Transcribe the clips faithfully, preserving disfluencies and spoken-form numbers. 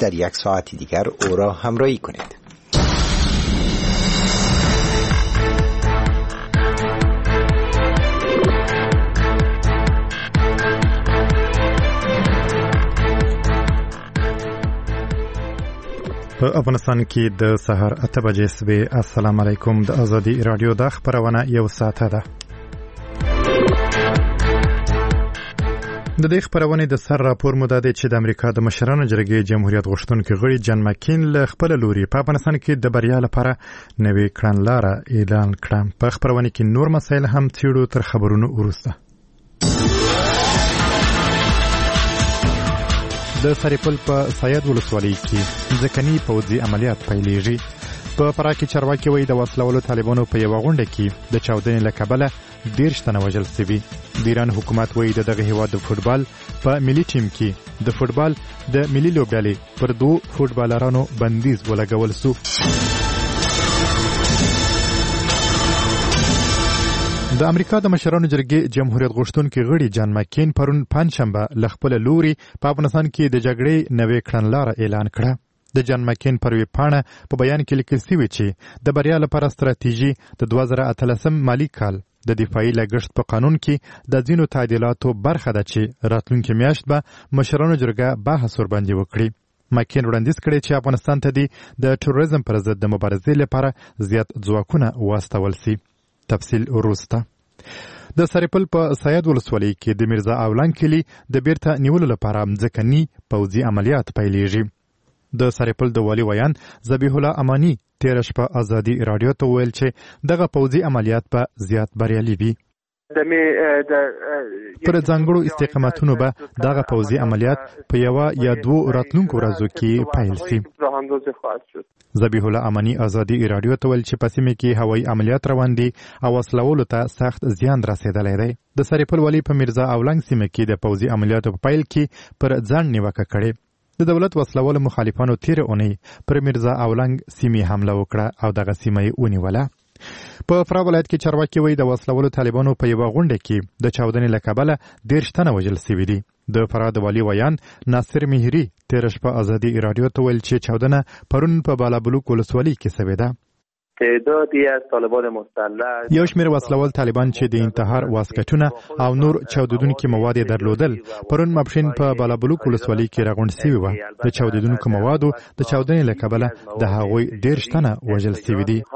در یک ساعت دیگر او را همراهی کنید. په افغانستان کې د سحر اته بجې سوي. السلام علیکم. د ازادي رادیو د خبرونه یو ساعته ده. د دې خبرونه د سر راپور مو ده چې د امریکا د مشرانو جرګې جمهوریت غوښتونکي غړي جان مکین له خپل لوري په افغانستان کې د بریا لپاره نوې کړنلاره اعلان کړه. په خبرونه کې نور مسایل هم څیړو تر خبرونو وروسته. د سریپل په سید ولسوالۍ کې ځکهني پوځي عملیات پیلېږي. په فراه کې چارواکي وایي د وسلوالو طالبانو په یوه غونډه کې د چاودنې له کبله دېرش تنه وژل سوي. د ایران حکومت وایي د دغه هېواد د فوټبال په ملي ټیم کې د فوټبال د ملي لوبډلې پر دوو فوټبالرانو بندیز ولګول سو. د امریکا د مشرانو جرګې جمهوریت غوښتونکي غړي جان مکین پرون پنځشنبه له خپل لوري په افغانستان کې د جګړې نوې کړنلاره اعلان کړه. د جان مکین پر وی پاڼه په بیان کې لیکل شوی چې د بریا لپاره ستراتیژي د دوه زره اتلسم مالي کال د دفاعي لګښت په قانون کې د ځینو تعدیلاتو برخه ده چې راتلونکي میاشت به مشرانو جرګه بحث ورباندې وکړي. مکین وړاندیز کړی چې افغانستان ته د تروریزم پر ضد د مبارزې لپاره زیات ځواکونه واستول سي. تفصیل وروسته. د سریپل په سید ولسوالۍ کې د میرزا اولان کلی د بیرته نیولو لپاره ځکهني پوځي عملیات پیلېږي. د سریپل د والي ویان ذبیح الله امانی تېره شپه ازادي رادیو ته وویل چې دغه پوځي عملیات به زیات بریالي وي. پر ځانګړو استقامتونو به دغه پوځي عملیات په یوه یا دوو راتلونکو ورځو کې پیل سي. ذبیح الله امانی ازادي رادیو ته ویل چې په سیمه کې هوایي عملیات روان دي او وسلوالو ته سخت زیان رسېدلی دی. د سریپل والي په میرزا اولنګ سیمه کې د پوځي عملیاتو په پیل کې پر ځان نیوکه کړې. د دولت وسلوالو مخالفانو تېره اونۍ پر میرزا اولنګ سیمې حمله وکړه او دغه سیمه یې ونیوله. په فراه ولایت کې چارواکي وایي د وسلوالو طالبانو په یوه غونډه کې د چاودنې له کبله دېرش تنه وژل سوي دي. د فراه د والي ویان ناصر مهري تېره شپه ازادي رادیو ته ویل چې چاودنه پرون په بالابلوک ولسوالۍ کې سوې ده. تعدادی از طالبان مسلح یو شمېر وسلوال طالبان چې د انتحار واسکټونه او نور چاودیدونکي مواد یې درلودل پرون ماپښین په بالابلوک ولسوالۍ کې راغونډ سوي وه. د چاودیدونکو موادو د چاودنې له کبله د هغوی دېرش تنه وژل سوي دي.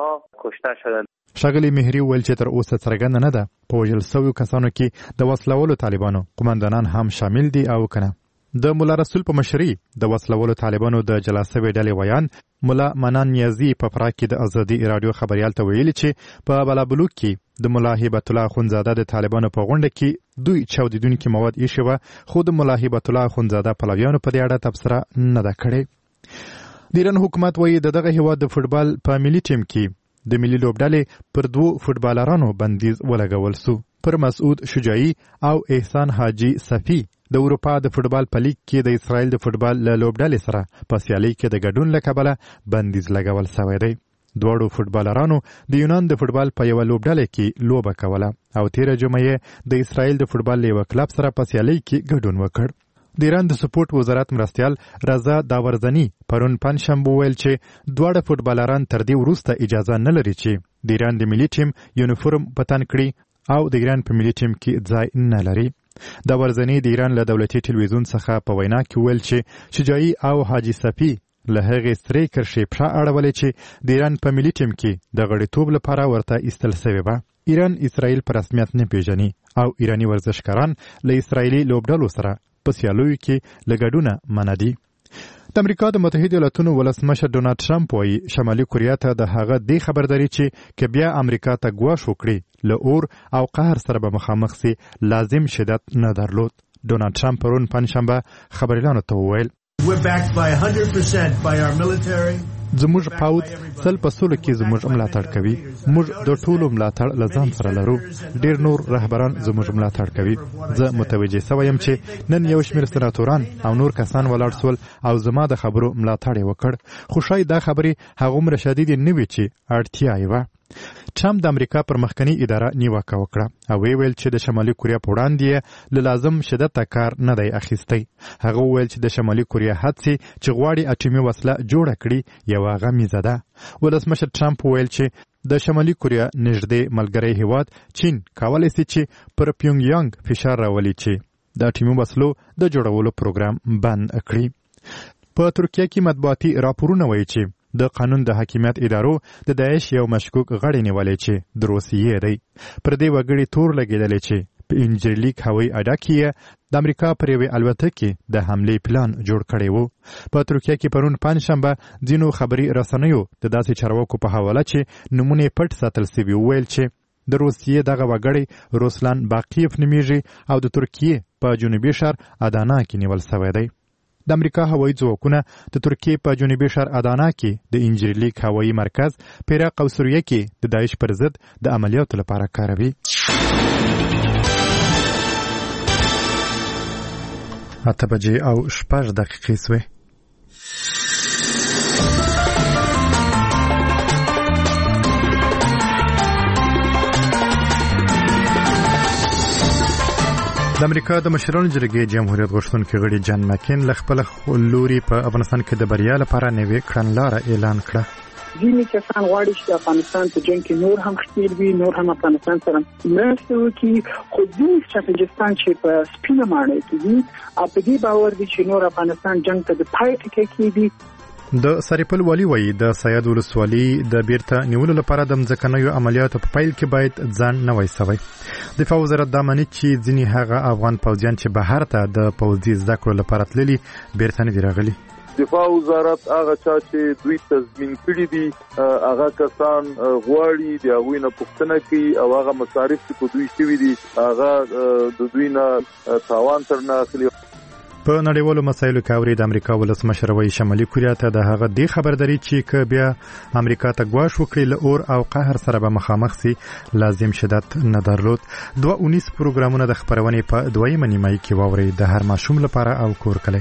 ښاغلي مهري وویل چې تر اوسه څرګنده نه ده په وژل سویو کسانو کې د وسلوالو طالبانو قمندانان هم شامل دي او که نه. د ملا رسول په مشري د وسلوالو طالبانو د جلا سوې ډلې ویان ملا منان نیازي په فراه کې د ازادي رادیو خبریال ته ویلي چې په بالابلوک کې د ملا هیبت الله اخندزاده د طالبانو په غونډه کې دوی چاودیدونکي مواد ایښي وه، خو د ملا هیبت الله اخندزاده پلویانو په دې اړه تبصره نه ده کړې. د ایران حکومت وایي د دغه هېواد د فوټبال په ملي ټیم کې د ملي لوبډلې پر دوو فوټبالرانو بندیز ولګول سو. پر مسعود شجاعي او احسان حاجي صفي د اروپا د فوټبال په لیګ کې د اسرائیل د فوټبال له لوبډلې سره په سیالۍ کې د ګډون له کبله بندیز لګول سوی دی. دواړو فوټبالرانو د یونان د فوټبال په یوه لوبډلې کې لوبه کوله او تېره جمعه یې د اسرائیل د فوټبال له یوه کلب سره په سیالۍ کې ګډون وکړ. د ایران د سپورټ وزارت مرستیال رضا داورزنی پرون پنځشنبه وویل چې دواړه فوټبالران تر دې وروسته اجازه نه لري چې د ایران د ملي ټیم یونیفورم په تن کړي او د ایران په ملي ټیم کې ځای نه لري. داورزنی د ایران له دولتي ټلویزیون څخه په وینا کې وویل چې شجاعي او حاجي صفي له هغې سرې کرښې پښه اړولې چې د ایران په ملي ټیم کې د غړیتوب لپاره ورته ایستل سوې وه. ایران اسرائیل په رسمیت نه پیژني او ایراني ورزشکاران له اسرائیلي لوبډلو سره په سیالیو کې له ګډونه منع دي. د امریکا د متحده ایالاتونو ولسمشر ډونالډ ټرمپ وایي شمالي کوریا ته د هغه دې خبرداري چې که بیا امریکا ته ګواښ وکړي له اور او قهر سره به مخامخ سي لازم شدت نه درلود. ډونالډ ټرمپ پرون پنځشنبه خبریالانو ته وویل زموږ پاوځ سل په سلو کې زموږ ملاتړ کوي. موږ د ټولو ملاتړ له ځان سره لرو. ډېر نور رهبران زموږ ملاتړ کوي. زه متوجه سوی یم چې نن یو شمېر سناتوران او نور کسان ولاړ سول او زما د خبرو ملاتړ یې وکړ، خو شاید دا خبرې هغومره شدیدې نه وي چې اړتیا یې وه. ټرمپ د امریکا پر مخکنی اداره نیوکه وکړه او ویل چې د شمالي کوریا په وړاندې له لازم شدت کار نه دی اخیستی. هغه ویل چې د شمالي کوریا هڅې چې غواړي اټومي وسله جوړه کړي یوه غمیزه ده. ولسمشر ټرمپ ویل چې د شمالي کوریا نږدې ملګری هیواد چین کولی شي چې پر پیونګ یانګ فشار راولي چې د اټومي وسلو د جوړولو پروګرام بند کړي. په ترکیه کې مطبوعاتي راپورونه وایي چې د قانون د حاکمیت ادارو د داعش یو مشکوک غړی نیولی چې د روسیې دی. پر دې وګړي تور لګېدلی چې په انجریلیک هوایي اډه کې د امریکا پر یوې الوتکې د حملې پلان جوړ کړی و. په ترکیه کې پرون پنجشنبه ځینو خبري رسنیو د داسې چارواکو په حواله چې نومونه پټ ساتل سوي وویل چې د روسیې دغه وګړی روسلان باقیف نومیږي او د ترکیې په جنوبي ښار ادانا کې نیول سوی دی. د امریکا هوایي ځواکونه د ترکیې په جنوبي ښار ادانا کې د انجریلیک هوایي مرکز په عراق او سوریه کې د داعش پر ضد د عملیاتو لپاره کاروي. اته بجې او شپږ دقیقې سوې. د امریکا د مشرانو جرګې جمهوریت غوښتونکي غړي جان مکین له خپل لوري په افغانستان کې د بریا لپاره نوې کړنلاره اعلان کړه. ځینې کسان غواړي چې افغانستان په جنګ کې نور هم ښکېل وي، نور هم افغانستان سره مرسته وکړي، خو ځینې سټراټیجستان چې په سپینه ماڼۍ کې دي او په دې باور دي چې نور افغانستان جنګ ته د پای ټکی کېږي. د سرپل والی وایي د سید ولسوالي د بیرته نیولو لپاره د مځکنیو عملیاتو په پیل کې باید ځان نه وای سوی. دفاع وزارت دا مني چې ځینې هغه افغان پوځیان چې بهر ته د پوځي زده کړو لپاره تللي بیرته نه دي راغلي. دفاع وزارت هغه چا چې دوی تضمین کړي دي هغه کسان غواړي د هغوی نه پوښتنه کوي او هغه مصارف چې په دوی شوي دي هغه د دوی نه تاوان تر نه اخلي. په نړیوالو مسایلو کې اوري د امریکا ولسمشر وایي شمالي کوریا ته د هغه دی خبرداري چې که بیا امریکا ته ګواښ وکړي له اور او قهر سره به مخامخ سي لازم شدت نه درلود. دوه اونیس پروګرامونه د خبرونې په دویمه نیمایي کې واوري د هر ماشوم لپاره او کور کلی.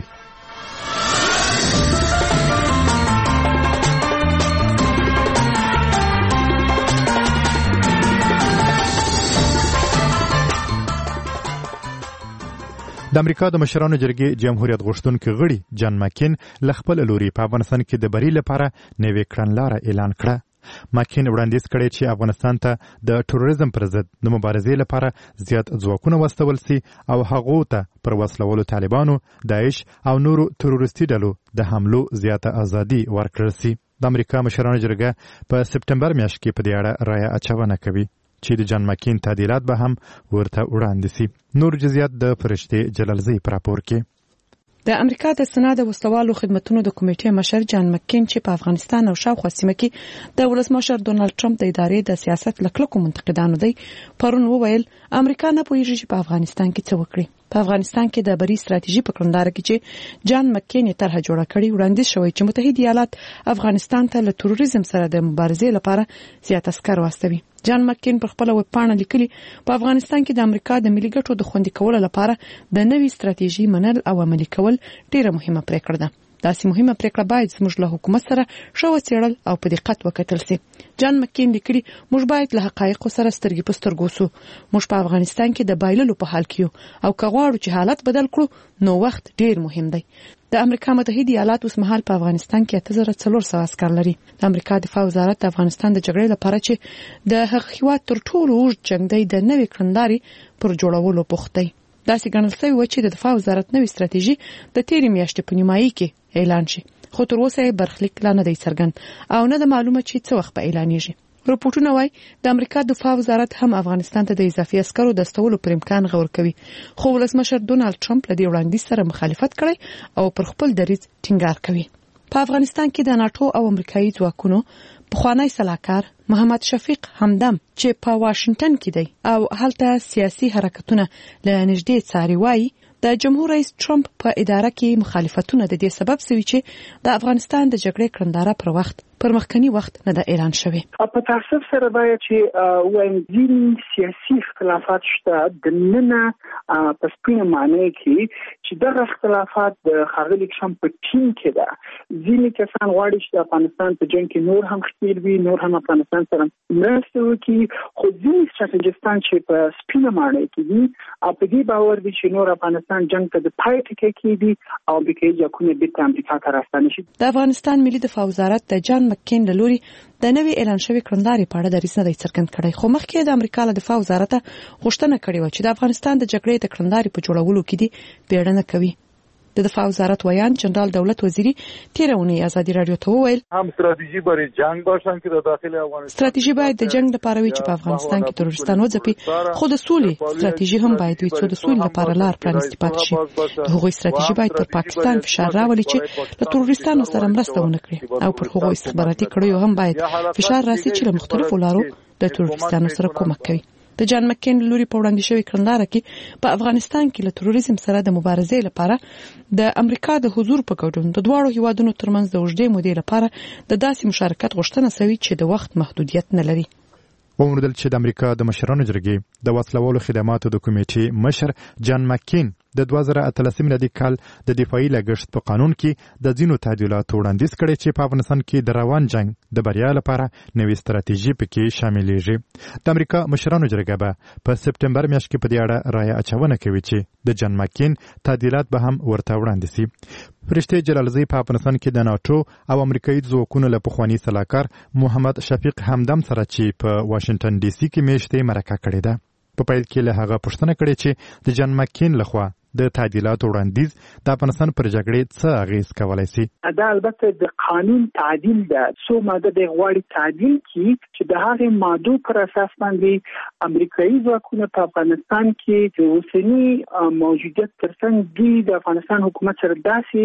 د امریکا د مشرانو جرګې جمهوریت غوښتونکي غړي جان مکین له خپل لوري په افغانستان کې د بری لپاره نوې کړنلاره اعلان کړه. مکین وړاندیز کړی چې افغانستان ته د تروریزم پر ضد د مبارزې لپاره زیات ځواکونه واستول سي او هغو ته پر وسلولو طالبانو، داعش او نورو تروریستي ډلو د حملو زیاته ازادي ورکړل سي. د امریکا مشرانو جرګه په سپټمبر میاشت کې په دې اړه رایه اچونه کوي چې د جان مکین تعدیلات به هم ورته وړاندې سي. نور جزئیات د فرشتې جلالزی پر راپور کې. د امریکا د سنا د وسلوالو خدمتونو د کمیټې مشر جان مکین چې په افغانستان او شاوخوا سیمه کې د ولسمشر ډونالد ټرمپ د ادارې د سیاست لکلکو منتقدانو دی پرون وویل امریکا نه پوهیږي چې په افغانستان کې څه وکړي. په افغانستان کې د بری ستراتیژي په کړنلاره کې چې جان مکین یې طرحه جوړه کړې وړاندیز شوی چې متحده ایالات افغانستان ته له تروریزم سره د مبارزې لپاره زیات عسکر واستوي. جان مکین پر خپل ویب پاڼه لیکلي په افغانستان کې د امریکا د ملي ګټو د خوندي کولو لپاره د نوې ستراتیژي منل او عملي کول ډیره مهمه پریکړه ده. داسې مهمه پریکړه باید زموږ له حکومت سره شو وڅېړل او په دقت وکتل سي. جان مکین لیکلي موږ باید له حقایقو سره سترګې په سترګو سو. موږ په افغانستان کې د بایللو په حال کې او که غواړو چې حالت بدل کړو نو وخت ډیر مهم دی. د امریکا متحده ایالات اوس مهال په افغانستان کې اته زره څلور سوه عسکر لري. د امریکا دفاع وزارت د افغانستان د جګړې لپاره چې د هغه هیواد تر ټولو اوږد جنګ دی د نوې کړنلارې پر جوړولو بوخت دی. داسې ګڼل شوی و چې د دفاع وزارت نوې ستراتیژي د تېرې میاشتې په نیمایي کې اعلان شي، خو تر اوسه یې برخلیک لا نه دی څرګند او نه ده معلومه چې څه وخت به اعلانیږي. رپورټونه وایي د امریکا دفاع وزارت هم افغانستان ته د اضافي عسکرو د استولو پر امکان غور کوي، خو ولسمشر ډونالد ټرمپ له دې وړاندیز سره مخالفت کړی او پر خپل دریځ ټینګار کوي. په افغانستان کې د ناتو او امریکایي ځواکونو پخوانی سلاکار محمد شفیق همدم چې په واشنگټن کې دی او هلته سیاسي حرکتونه له نږدې څاري وایي د جمهور رئیس ټرمپ په اداره کې مخالفتونه د دې سبب سوي چې د افغانستان د جګړې کړنداره پر وخت پر مخکنی وخت نه د اعلان شوی. په تاسف سره باید چې وایم ځینې سیاسي اختلافات شته د نن په سپینه معنی کې چې دغه اختلافات د ښاغلي ټرمپ په ټیم کې ده. ځینې کسان غواړي چې د افغانستان په جنګ کې نور هم ښکېل وي، نور هم افغانستان سره مرسته وکړي، خو ځینې سټراټیجستان چې په سپینه ماڼۍ کې دي او په دې باور دي چې نور افغانستان جنګ ته د پای ټکی کېږي او امریکایي ځواکونه بیرته امریکا ته راستانه شي. د افغانستان ملي دفاع وزارت د جان مکین له لوري د نوې اعلان شوی کړندارې په اړه دریځ نه دی څرګند کړی، خو مخکې د امریکا له دفاع وزارت غوښتنه کړې و چې د افغانستان د جګړې د کړندارې په جوړولو کې دي بیړنه کوي. د دفاع وزارت ویان جنرال دولت وزیری تیر اونۍ ازادي رادیو ته وویل هم ستراتیژي برای جنگ باشن که در داخل افغانستان ستراتیژي باید د جنگ لپاره وي چې په افغانستان کې تروریستان وځپي، خو د سولې ستراتیژي هم باید وي چې د سولې لپاره لار پرانیستي پاتې شي. د هغوی ستراتیژي باید پر پاکستان فشار راولي چې له تروریستانو سره مرسته ونه کړي او پر هغوی استخباراتي کړیو هم باید فشار راسي چې له مختلفو لارو د تروریستانو سره کومک کوي. د جان مکین لوري په وړاندې شوی کړنداره کې په افغانستان کې له تروریزم سره د مبارزې لپاره د امریکا د حضور په ګډون د دواړو هیوادونو ترمنځ د اوږدې مودې لپاره د داسې مشارکت غوښتنه شوې چې د وخت محدودیت نه لري. وموندل چې د امریکا د مشرانو جرګې د وسلوالو خدماتو د کمیټې مشر جان مکین د دوه زره اتلسم میلادي کال د دفاعي لګښت په قانون کې د ځینو تعدیلاتو وړاندیز کړی چې په افغانستان کې د روان جنگ د بریا لپاره نوې ستراتیژي پکې شاملېږي. د امریکا مشرانو جرګه به په سپټمبر میاشت کې په دې اړه رایه اچونه کوي چې د جان مکین تعدیلات به هم ورته وړاندې شي. فرشته جلالزی په افغانستان کې د ناتو او امریکایي ځواکونو له پخواني سلاکار محمد شفیق همدم سره چې په واشنگټن ډي سي کې میاشتې مرکه کړې ده. په پیل کې له هغه پوښتنه کړې چې د جان مکین لخوا د تعدیلاتو وړاندیز د افغانستان پر جګړې څه اغیز کولای شي. دا البته د قانون تعدیل ده، څو ماده د غواړي تعدیل کی چې د هغې مادو پر اساس باندې امریکایي ځواکونه په افغانستان کې د اوسني موجودیت ترڅنګ دوی د افغانستان حکومت سره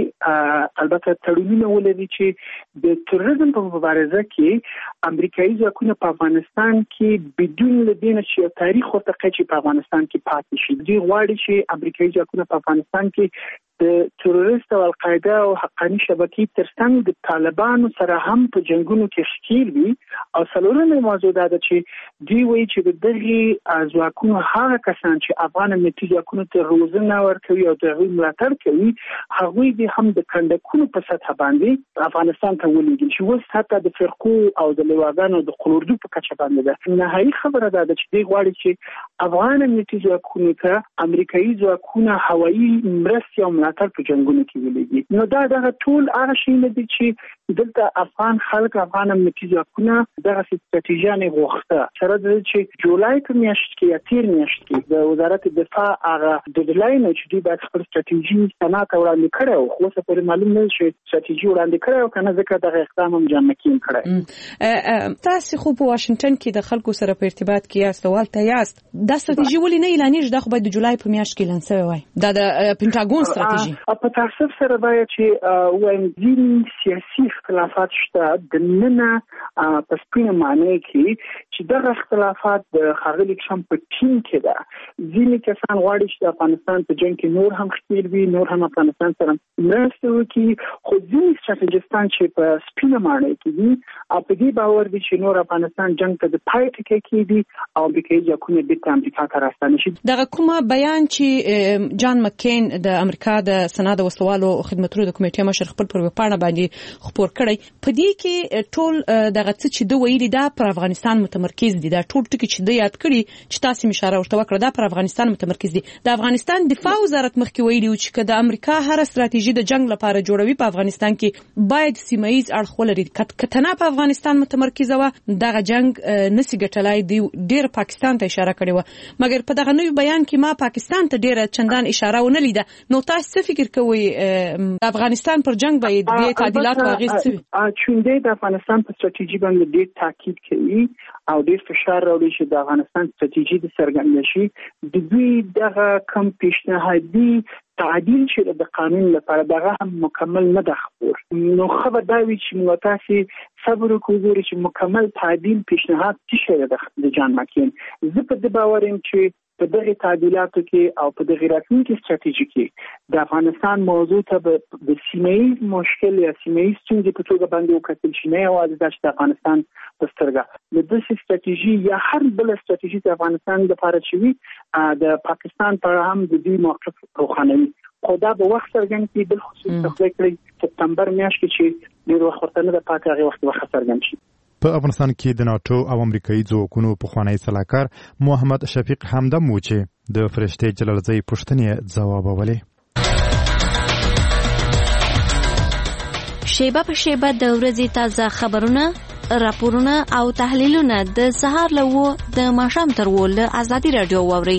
داسې البته تړونونه ولري چې د تروریزم په مبارزه کې امریکایي ځواکونه په افغانستان کې بدون لدینه چې تاریخ ورته چې په افغانستان کې پاتې شي. دوی غواړي چې امریکایي ځواکونه په افغانستان کې د تروریست او القاعده او حقاني شبکې ترڅنګ د طالبانو سره هم په جنگونو کې ښکیل وي. او څلورمه موضوع دا ده چې دوی وایي چې د دغه ځواکونو هغه کسان چې افغان امنیتي ځواکونو ته روزنه ورکوي او د هغوی ملاتړ کوي، هغوی دې هم د کندکونو په سطح باندې افغانستان ته ولېږي چې اوس حتی د فرقو او د لواګانو د قلوردو په کچه باندې ده. نهایي خبره دا ده چې دوی غواړي چې افغان امنیتي ځواکونو ته امریکایي ځواکونه هوایي مرستې او ملاتړ په جنگونو کې ولېږي. نو دا دغه ټول هغه شیونه دي چې دلته افغان خلک افغان امنیتي ځواکونه دغه ستراتیژیانې غوښته سره د چې جولای په میاشت کې یا تیر میاشت کې د وزارت دفاع هغه ډیډلاین چې دوی باید خپل ستراتیژي سنا ته وړاندې کړی او خو څه پورې معلوم نه شي ستراتیژي وړاندې کړی او کنه ځکه دغه اقدام هم جان مکین کړی. تاسو خو په واشنگټن کې د خلکو سره په ارتباط کې یاست او ولته یاست، دا ستراتیژي ولې نه اعلانېږي؟ دا خو باید د جولای په میاشت کې اعلان شوی وای. دا د پینټاګون ستراتیژي. په تاسف سره باید چې وایم ځینې سیاسي اختلافات شته د ننه په سپینه معنی کې چې دغه اختلافات د ښاغلي ټرمپ په ټیم کې ده. ځینې کسان غواړي چې د افغانستان په جنګ کې نور هم ښکېل وي، نور هم افغانستان سره مرسته وکړي، خو ځینې سټراټیجستان چې په سپینه معنی کې دي او په دې باور دي چې نور افغانستان جنګ ته د پای ټکی کېږي او امریکایي ځواکونه بیرته امریکا ته راستانه شي. دغه کومه بیان چې جان مکین د امریکا د سنا د وسلوالو خدماتو د کمیټې مشر خپل پر وپاڼه باندې خبر کړی، په دې کې ټول دغه څه چې دوی ویلي دا پر افغانستان متمرکز دي. دا ټول ټکي چې دوی یاد کړي چې تاسو مشاره ورته وکړه دا پر افغانستان متمرکز دي. د افغانستان دفاع وزارت مخکې ویلي و چې د امریکا هر ستراتیژي د جنگ لپاره جوړوي په افغانستان کې باید سیمایي اړخ ولري. کتنه په افغانستان متمرکز و دغه جنگ نسی ګټلای دی ډیر پاکستان ته اشاره کړې و، مګر په دغه نوې بیان کې ما پاکستان ته ډیره چندان اشاره ونه لیده. نو تاسو څه فکر کوئ افغانستان پر جنگ باید د تعدیلات واغېز څه وي؟ چونډې د افغانستان په ستراتیژي باندې ډیر تاکید کوي او ډیر فشار راوړي چې د افغانستان ستراتیژي د څرګنده شي. د دوی دغه کم پیشنهادي تعدیل چې د قانون لپاره دغه هم مکمل نه ده خبر. نو خبر دا وی چې موږ تاسو صبر وکړو چې مکمل تعدیل پیشنهاد څه شي د جان مکین. زه په دې باور یم چې په دغه تعدیلاتو کې او په دغه راتلونکي ستراتیژي کې د افغانستان موضوع ته د سیمایي مشکل یا سیمایي ستونزې په توګه باندې وکتل شي، نه یوازې د افغانستان په سترګه د دې ستراتیژي یا هر بل ستراتیژي د افغانستان لپاره چې وي د پاکستان پر هم د دې موقف روښانوي. خو دا به وخت څرګند کړي. بل خصوص تخلیق کړي سپتمبر میاشت کې چې ډیر وخت ورته نه پاتې هغه وخت به څرګند شي. په افغانستان کې د ناتو او امریکایي ځواکونو پخوانی سلاکار محمد شفیق همدم و چې د فرشته جلالزی پوښتنې ځوابولې. شیبه په شیبه د ورځې تازه خبرونه، راپورونه او تحلیلونه د سهار له و د ماښام تر و له ازادي رادیو واوري.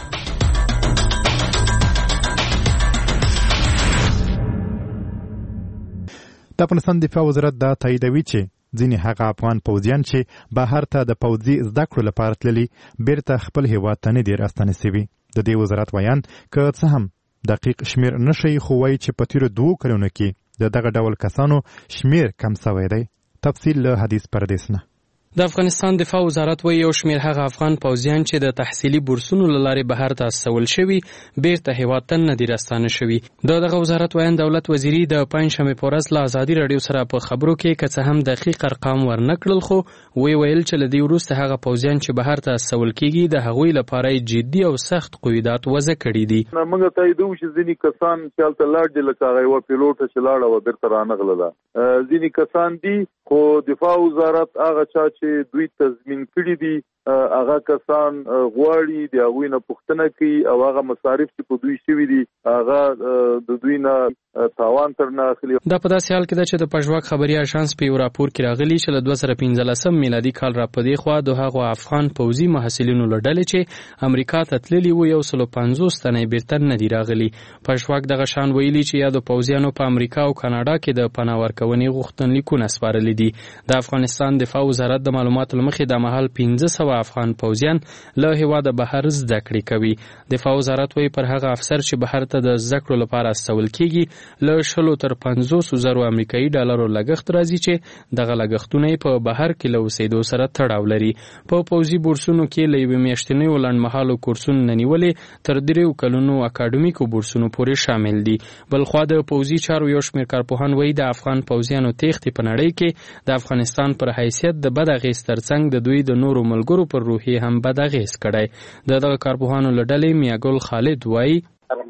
د افغانستان دفاع وزارت دا تاییدوي چې ځینې هغه افغان پوځیان چې بهر ته د پوځي زده کړو لپاره تللي بیرته خپل هیواد ته نه دي راستانه سوي. د دې وزارت ویان که څه هم دقیق شمیر نشي، خو وایي چې په تیرو دوو کلونو کې د دغه ډول کسانو شمیر کم سوی دی. تفصیل له حدیث پردیس نه. د افغانستان دفاع وزارت وایي یو شمیر هغه افغان پوځیان چې د تحصیلي بورسونو له لارې بهر ته استول شوي بیرته هیواد ته نه دي راستانه شوي. د دغه وزارت ویان دولت وزیري د پنجشنبې په ورځ له ازادي راډیو سره په خبرو کې که څه هم دقیق ارقام ورنه کړل، خو وی ویل چې له دې وروسته هغه پوځیان چې بهر ته استول کېږي د هغوی لپاره جدي او سخت قیودات وضع کړي دي. موږ تاییدوو چې ځینې کسان چې هلته لاړ دي، لکه هغه یوه پیلوټه چې لاړه وه بیرته رانغله، ځینې کسان دي خو دفاع وزارت هغه چا چې دوی تضمین کړي دي هغه کسان غواړي د هغوی نه پوښتنه کوي او هغه مصارف چې په دوی شوي دي هغه د دوی نه تاوان تر نه اخلي. دا په داسې حال کې ده چې د پژواک خبري اژانس په یو راپور کې راغلي چې له دوه زره پنځلسم میلادي کال را پدې خوا د هغو افغان پوځي محصلینو له ډلې چې امریکا ته تللي وو یو سل پنځوس تنه بیرته نه دي راغلي. پژواک دغه شان ویلي چې یا د پوځیانو په امریکا او کاناډا کې د پناه ورکونې غوښتنلیکونه سپارلي دي. د افغانستان دفاع وزارت د معلوماتو له مخې د مهال پنځه سوه افغان پوځیان له هیواده بهر زده کړې کوي. دفاع وزارت وایي پر هغه افسر چې بهر ته د زده کړو لپاره استول کېږي له شلو تر پنځوس زرو امریکایي ډالرو لګښت راځي چې دغه لګښتونه په بهر کې له اوسېدو سره تړاو لري. په پوځي بورسونو کې له یوې میاشتنیو لنډمهالو کورسونو نه نیولې تر دریو کلونو اکاډمیکو بورسونو پورې شامل دي. بلخوا د پوځي چارو یو شمېر کارپوهان وایي د افغان پوځیانو تېښتې په نړۍ کې د افغانستان پر حیثیت د بد اغېز ترڅنګ د دوی د نورو ملګرو پر روحیې هم بد اغېز کړی. د دغه کارپوهانو له ډلې میاګل خالد وایي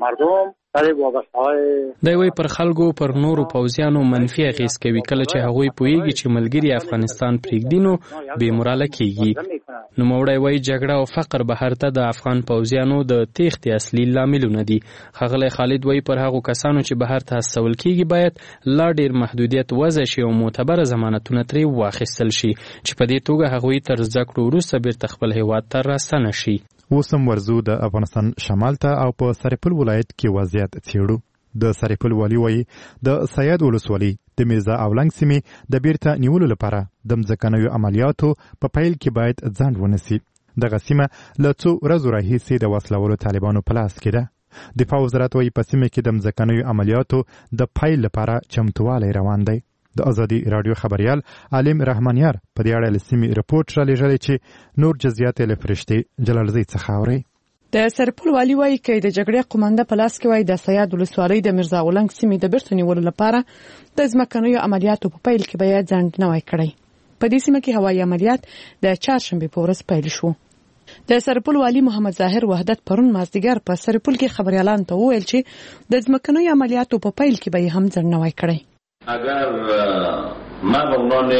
دی وایي پر خلکو پر نورو پوځیانو منفي اغېز کوي کله چې هغوی پوهیږي چې ملګري افغانستان پرېږدي نو بې موراله کېږي. نوموړی وایي جګړه او فقر بهر ته د افغان پوځیانو د تېښتې اصلي لاملونه دي. ښاغلی خالد وایي پر هغو کسانو چې بهر ته استول کېږي باید لا ډېر محدودیت وضع شي او معتبره ضمانتونه ترې واخیستل شي چې په دې توګه هغوی تر زده کړو وروسته بیرته خپل هیواد ته راستنه شي. اوس هم ورځو د افغانستان شمال ته او په سرپل ولایت کې وضعیت څېړو. د سرپل والي وایي د سید ولسوالۍ د میرزا اولنګ سیمې د بیرته نیولو لپاره د مځکنیو عملیاتو په پیل کې باید ځنډ ونیسي. دغه سیمه له څو ورځو راهیسې د وسلوالو طالبانو په لاس کې ده. دفاع وزارت وایي په سیمه کې د مځکنیو عملیاتو د پیل لپاره چمتووالی روان دی. د ازادي رادیو خبريال عالم رحمانیار په دې اړه لسمي رپورټ را لېږلی چې نور جزئیات له فرشتي جلالزی څخه اوري. د سرپل والي وایي چې د جګړې قومانده په لاس کې وای د سید ولسوالۍ د میرزا غلنګ سیمې د بیرته نیولو لپاره د ځمکنیو عملیاتو په پیل کې باید ځنډ نه وای کړی. په دې سیمه کې هوایي عملیات د چهارشنبې په ورځ پیل شو. د سرپل والي محمد ظاهر وحدت پرون مازدیګر په سرپل کې خبريالان ته وویل چې د ځمکنیو عملیاتو په پیل کې به هم ځنډ نه وای کړی. اگر من به عنوان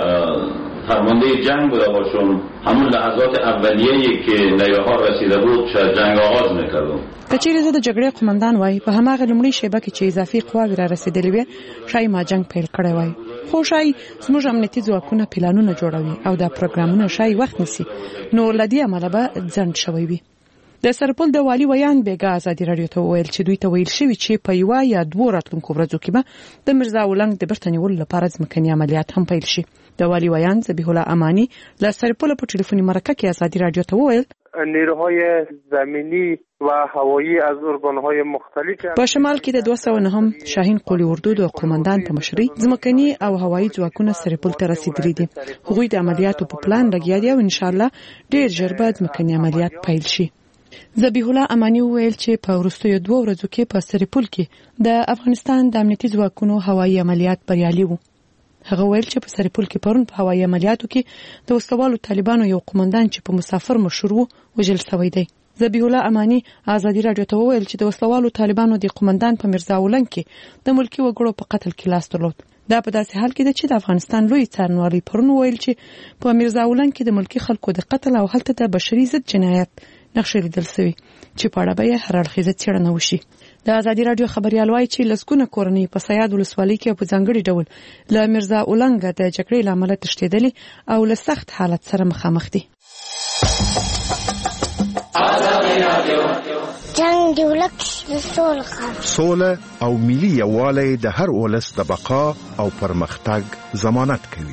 فرمانده جنگ بوده باشم همون لحظات اولیه‌ای که نیاها رسیده بود جنگ آغاز میکردم. کچېرې زه د جګړې قومندان وای په هماغه لومړۍ شیبه کې چې اضافي قواوې را رسیدلې وې شاید ما جنگ پیل کړی وای. خو شاید زموږ امنیتي ځواکونه پلانونه جوړوي او دا پروګرامونه شاید وخت نیسي نو لدی عمله به ځنډ شوی وي. د سرپل د والي ویان بیګا ازادي رادیو ته ویل چې دوی ته ویل شوی چې په یو یا دوه راتلونکو ورځو کې به د میرزا غلنګ د بیرته نیولو لپاره ځمکني عملیات هم پیل شي. د والي ویان ذبیح الله امانی له سرپل په ټلیفوني مرکه کې ازادي رادیو ته ویل نیروهای زمینی و هوایی از ارگانهای مختلف په شمال کې د دوه سوه نهم شاهین قولی اردو د قومندان په مشرۍ ځمکني او هوایی ځواکونه سرپل ته رسیدلي دي. هغوی د عملیاتو په پلان لګیا دي او ان شاء الله ډیر ژر به ځمکني عملیات پیل شي. ذبیح الله امانی ویل چې په وروستیو دوه ورځو کې په سرپل کې د افغانستان د امنیتي ځواکونو هوایی عملیات بریالي وو. هغه ویل چې په سرپل کې پرون په هوایی عملیاتو کې د وسلوالو طالبانو یو قومندان چې په مسافر مشهور وو وژل شوی دی. ذبیح الله امانی ازادي رادیو ته وویل چې د وسلوالو طالبانو د قومندان په میرزا اولنګ کې د ملکی وګړو په قتل کې لاس درلود. دا په داسې حال کې ده چې د افغانستان لوی څارنوالي پرون ویل چې په میرزا اولنګ کې د ملکی خلکو د قتل او هلته د بشري ضد جنایت نقشې لیدل شوي چې په اړه به هر اړخیزه څېړنه وشي. د ازادي رادیو خبريال وایي چې لسګونه کورنۍ په سیاد ولسوالۍ کې په ځانګړي ډول له میرزا اولنګ د جګړې له امله تښتېدلي او له سخت حالت سره مخامخ دي. جنگ دی ولک سول خام سوله او ملي یووالی د هر ولس د بقا او پرمختګ ضمانت کوي.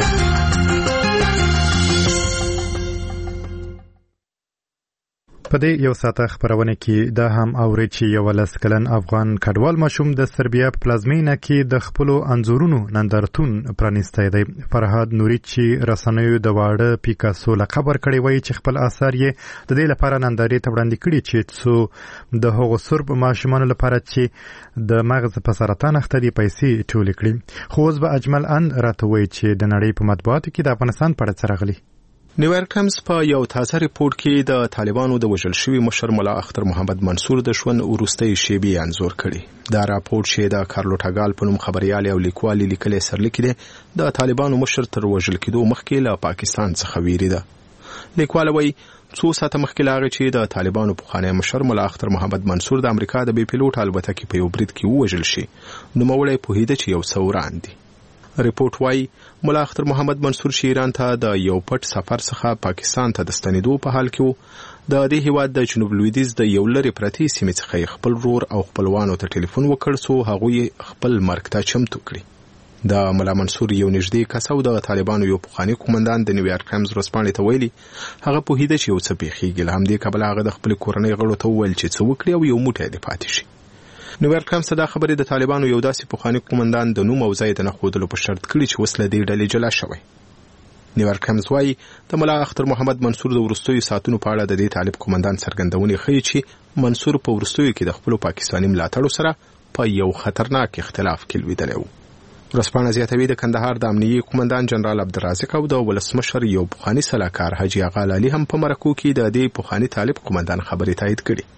په دې یو ساعته خبرونه کې دا هم اوري چې یو لس کلن افغان کډوال ماشوم د سربیا په پلازمینه کې د خپل انځورونو نندارتون پرانیستی دی. فرهاد نوري چې رسنیو د واړه پیکاسو لقب ورکړی وایي چې خپل آثار یې د دې لپاره نندارې ته وړاندې کړي چې څو د هغو سرب ماشومانو لپاره چې د مغز په سرطان اخته دي پیسې ټولې کړي. خو اوس به اجمل ان راته وایي چې د نړۍ په مطبوعاتو کې د افغانستان په اړه څه راغلي. نیویارک ټایمز په یو تازه ریپورت کې د طالبانو د وژل شوي مشر ملا اختر محمد منصور د ژوند وروستۍ شیبې انځور کړي. دا راپورټ چې د کارلو ټاګال په نوم خبريال او لیکوال لیکلي سرلیک دی د طالبانو مشر تر وژل کېدو مخکې له پاکستان څخه ویریده. لیکوال وایي څو ساعته مخکې لاغه چې د طالبانو پخوانی مشر ملا اختر محمد منصور د امریکا د بي پیلوټ الوتکې په یو برید کې وژل شي نو مولای پوهیده چې یو څو وران دي. ریپورت وايي ملا اختر محمد منصور چې ایران ته د یو پټ سفر څخه پاکستان ته د ستنېدو په حال کې د دې هیواد د جنوب لویدیځ د یو لري پرتی سیمې څخه خپل رور او خپلوانو ته ټلیفون وکړ څو هغه خپل مرګ ته چمتو کړي. د ملا منصور یو نږدې کس او د طالبانو یو پخوانی قومندان د نیویارک ټایمز ورځپاڼې ته ویلي هغه په هیده چې یو څه پیښیږي له همدې کبله هغه د خپل کورنۍ غړو ته وویل چې څه وکړي او یو موټی دې پاتې شي. نیویارک ټایمز دا خبرې د طالبانو یو داسې پخوانی قومندان د نوم او ځای د نه ښودلو په شرط کړي چې اوس له دې ډلې جلا شوی. نیویارک ټایمز وایي د ملا اختر محمد منصور د وروستیو ساعتونو په اړه د دې طالب قومندان څرګندونې ښیي چې منصور په وروستیو کې د خپل پاکستاني ملاتړو سره په یو خطرناک اختلاف کې لویدلی و. ورځپاڼه زیاتوي د کندهار د امنیي قومندان جنرال عبدالرازق او د ولسمشر یو پخوانی سلاکار حاجي اغا علي هم په مرکو کې د دې پخوانی طالب قومندان خبرې تایید کړي.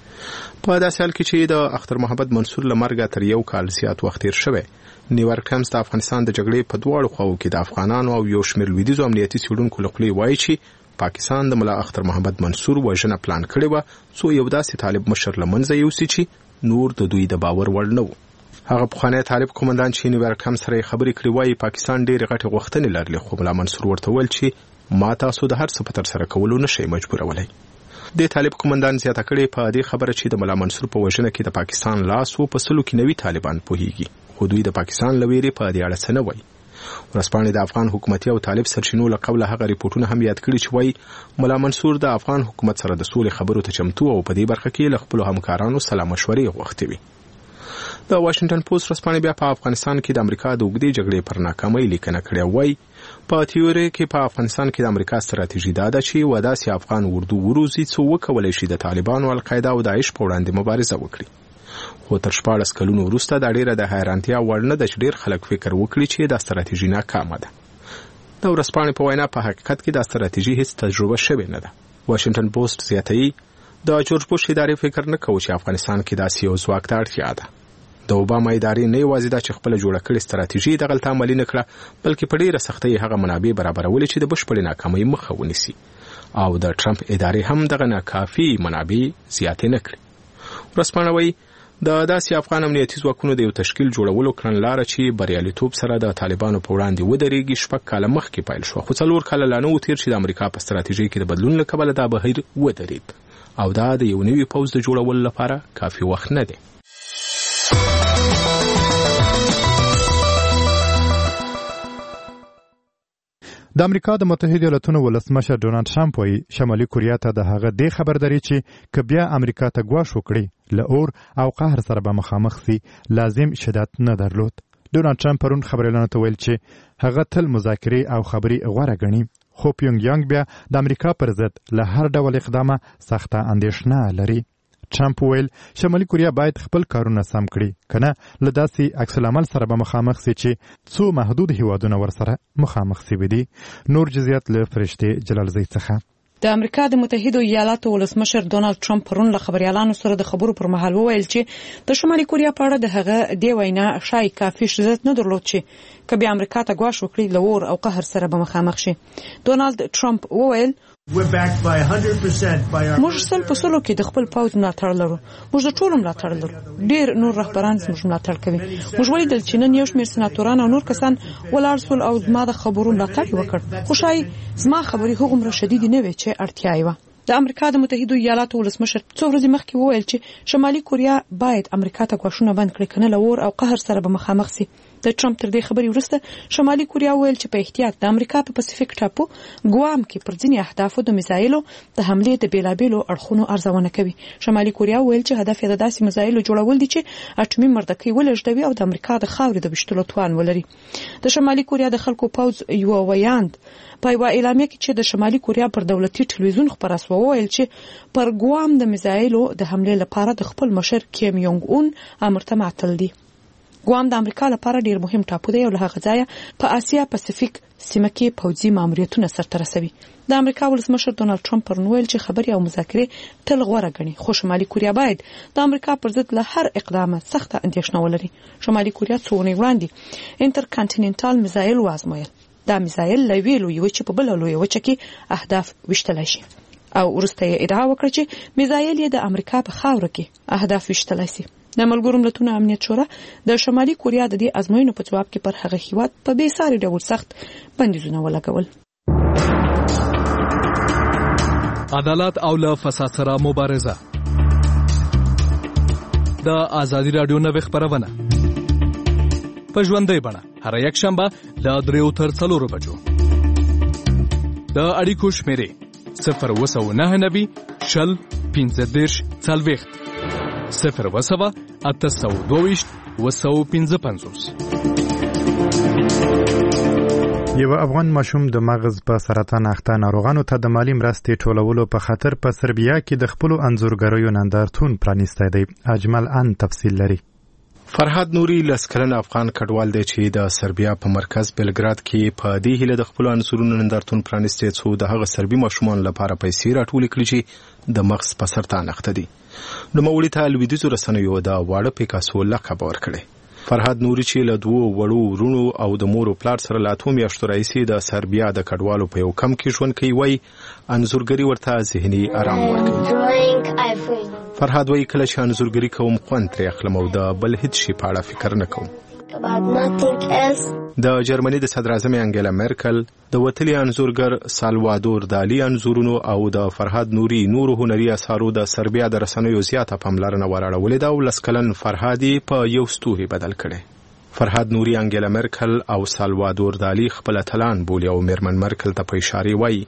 په داسې حال کې چې د اختر محمد منصور له مرګه تر یو کال زیات وخت تیر شوی نیویارک ټایمز د افغانستان د جګړې په دواړو خواو کې د افغانانو او یو شمېر لویدیځو امنیتي څېړونکو له خولې وایي چې پاکستان د ملا اختر محمد منصور وژنه پلان کړې وه څو یو داسې طالب مشر له منځه یوسي چې نور د دوی د باور وړ نه و. هغه پخوانی طالب قومندان چې نیویارک ټایمز سره خبرې کړې وایي پاکستان ډېرې غټې غوښتنې لرلې خو ملا منصور ورته وویل چې ما تاسو د هر څه په ترسره کولو نشئ مجبورولی. د طالب قومندان زیاته کړې په دې خبره چې د ملا منصور په وژنه کې د پاکستان لاس و په سلو کې نوي طالبان پوهیږي خو دوی د پاکستان له ویرې په دې اړه څه نه وایي. ورځپاڼې د افغان حکومتي او طالب سرچینو له قبله هغه ریپورټونه هم یاد کړي چې وایي ملا منصور د افغان حکومت سره د سولې خبرو ته چمتو او په دې برخه کې له خپلو همکارانو سلا مشورې غوښتې وي. د واشنگټن پوسټ ورځپاڼې بیا په افغانستان کې د امریکا د اوږدې جګړې پر ناکامۍ لیکنه کړې وایي په تیوري کې په افغانستان کې د امریکا ستراتیژي دا ده چې وداسې افغان اردو وروزي څو وکولای شي د طالبانو القاعده او داعش په وړاندې مبارزه وکړي. خو تر شپاړس کلونو وروسته دا ډیره د حیرانتیا وړ نه ده چې ډیر خلک فکر وکړي چې دا ستراتیژي ناکامه ده. د ورځپاڼې په وینا په حقیقت کې دا ستراتیژي هیڅ تجربه شوې نه ده. واشنگټن پوسټ زیاتوي د جورج بوش ادارې فکر نه کوي چې افغانستان کې داسې یو ځواک ته اړتیا ده. د اوباما ادارې نه یوازې دا چې خپل جوړه کړې ستراتیژي دغلته عملي نه کړه بلکې په ډیره سختۍ هغه منابع برابرولې چې د بشپړې ناکامۍ مخه ونیسي او د ټرمپ ادارې هم دغه ناکافي منابع زیاتې نه کړې. ورځپاڼه وایي د داسې افغان امنیتي ځواکونو د یو تشکیل جوړولو کړنلاره چې بریالیتوب سره د طالبانو په وړاندې ودرېږي شپږ کاله مخکې پیل شوه خو څلور کاله لا نه و تېر چې د امریکا په ستراتیژۍ کې د بدلون له کبله دا بهیر ودرېد او دا د یو نوي پوځ د جوړولو لپاره کافي وخت نه دی. د امریکا د متحده ایالاتونو ولسمشر ډونالد ټرمپ وایي شمالي کوریا ته د هغه د خبرداري چې که بیا امریکا ته ګواښ وکړي له اور او قهر سره به مخامخ سي لازم شدت نه درلود. ډونالد ټرمپ پرون خبريالانو ته ویل چې هغه تل مذاکرې او خبري غوره ګڼي خو پیونګ یانګ بیا د امریکا پر ضد له هر ډول اقدامه سخته اندېښنه لري. ټرمپ ویل شمالي کوریا باید خپل کارونه سم کړي کنه له داسې عکس العمل سره به مخامخ سي چې څو محدود هیوادونه ورسره مخامخ سي دي. نور جزئیات له فرشته جلال زئی څخه. د امریکا د متحده ایالاتو ولسمشر ډونالد ټرمپ پرون له خبريالانو سره د خبرو پر مهال وویل چې د شمالي کوریا په اړه د هغه دی وینا شای کافي شدت نه درلود چې کبي امریکا ته غواړي وکړي لور او قهر سره به مخامخ شي. ډونالد ټرمپ وویل موږ سل په سلو کې د خپل پوځ ملاتړ لرو. موږ د ټولو ملاتړ لرو. ډیر نور رهبران زموږ ملاتړ کوي. موږ ولیدل چې نن یو شمېر سناتوران او نور کسان ولاړ سول او زما د خبرو ملاتړ وکړ. خو شای زما خبرې هغومره شدید نه وي چې اړتیا یې وه. د امریکا د متحده ایالاتو ولسمشر څو ورځې مخکې وویل چې شمالي کوریا باید امریکا ته غوښتنه بند کړي کنه لور او قهر سره به مخامخ سي. د ټرمپ تر دې خبرې وروسته شمالي کوریا وویل چې په احتیاط د امریکا په پاسفیک ټاپو ګوام کې پر ځینې اهدافو د میزایلو د حملې د بیلابیلو اړخونو ارزونه کوي. شمالي کوریا وویل چې هدف یې د داسې میزایلو جوړول دي چې اټومي مردکۍ ولېږدوي او د امریکا د خاورې د ویشتلو توان ولري. د شمالي کوریا د خلکو پوځ یو ویاند په یو اعلامیه کې چې د شمالي کوریا پر دولتي ټلویزیون خبره شوه وویل چې پر ګوام د میزایلو د حملې لپاره د خپل مشر کیم یونګ اون امر ته معطل دي. ګوام د امریکا لپاره ډیر مهم ټاپو دی او له هغه ځایه په آسیا پاسفیک سیمه کې پوځي ماموریتونه سرته رسوي. د امریکا ولسمشر ډونالد ټرمپ پرون ویل چې خبرې او مذاکرې تل غوره ګڼي خو شمالي کوریا باید د امریکا پر ضد له هر اقدام سخته اندېښنه ولري. شمالي کوریا څو اونۍ وړاندې انټرکانټیننټال میزایل وازمویل. دا میزایل له ویلو یو چې په بل لوی وچه کې اهداف وشتلای شي او ورسته ادعا وکړه چې میزایل یې د امریکا په خاوره کې اهداف وشتلای شي. د ملګرو ملتونو امنیت شورا د شمالي کوریا د دې ازموینو په جواب کې پر هغه هیواد په بې ساري ډول سخت بندیزونه ولګول. عدالت او له فساد سره مبارزه. د ازادي رادیو نوې خبرونه په ژوندۍ بڼه هر یک شنبه له دریو تر څلورو بجو. د اړیکو شمیرې صفر اوه سوه نهه نوي شل پنځه دېرش څلوېښت صفر اوه سوه اته سوه دوه ویشت اوه سوه پنځه پنځوس. یو افغان ماشوم د مغز په سرطان اخته ناروغانو ته د مالی مرستې ټولولو په خاطر په سربیا کې د خپل انځورګریو نندارتون پرانیستی دی. اجمل ان تفصیل لري. فرهاد نوري لسکلن افغان کډوال دی چې د سربیا په مرکز بلګراد کې په دې هیله د خپل انځورونو نندارتون پرانیستی څو د هغه سربي ماشومان لپاره پیسې راټولې کړي چې د مغز په سرطان اخته دي. نوموړي ته لویدیځو رسنیو د واړه پیکاسو لقب ورکړی. فرهاد نوري چې له دوو وړو ورونو او د مور او پلار سره له اتو میاشتو راهیسې د سربیا د کډوالو په یو کم کې ژوند کوي وایي انځورګري ورته ذهني آرام ورکوي. فرهاد وایي کله چې انځورګري کوم خوند ترې اخلم او د بل هیڅ شي په اړه فکر نه کوم. د جرمني د صدر اعظم انګیلا مرکل د وتلي انځورګر سالوادور دالی انځورونو او د فرهاد نوري نورو هنري اثارو د سربیا د رسنیو زیاته پاملرنه وراړولې ده او لسکلن فرهادي په یو ستوري بدل کړي. فرهاد نوري انګیلا مرکل او سالوادور دالی خپل اتلان بولي او میرمن مرکل ته په اشاره وایي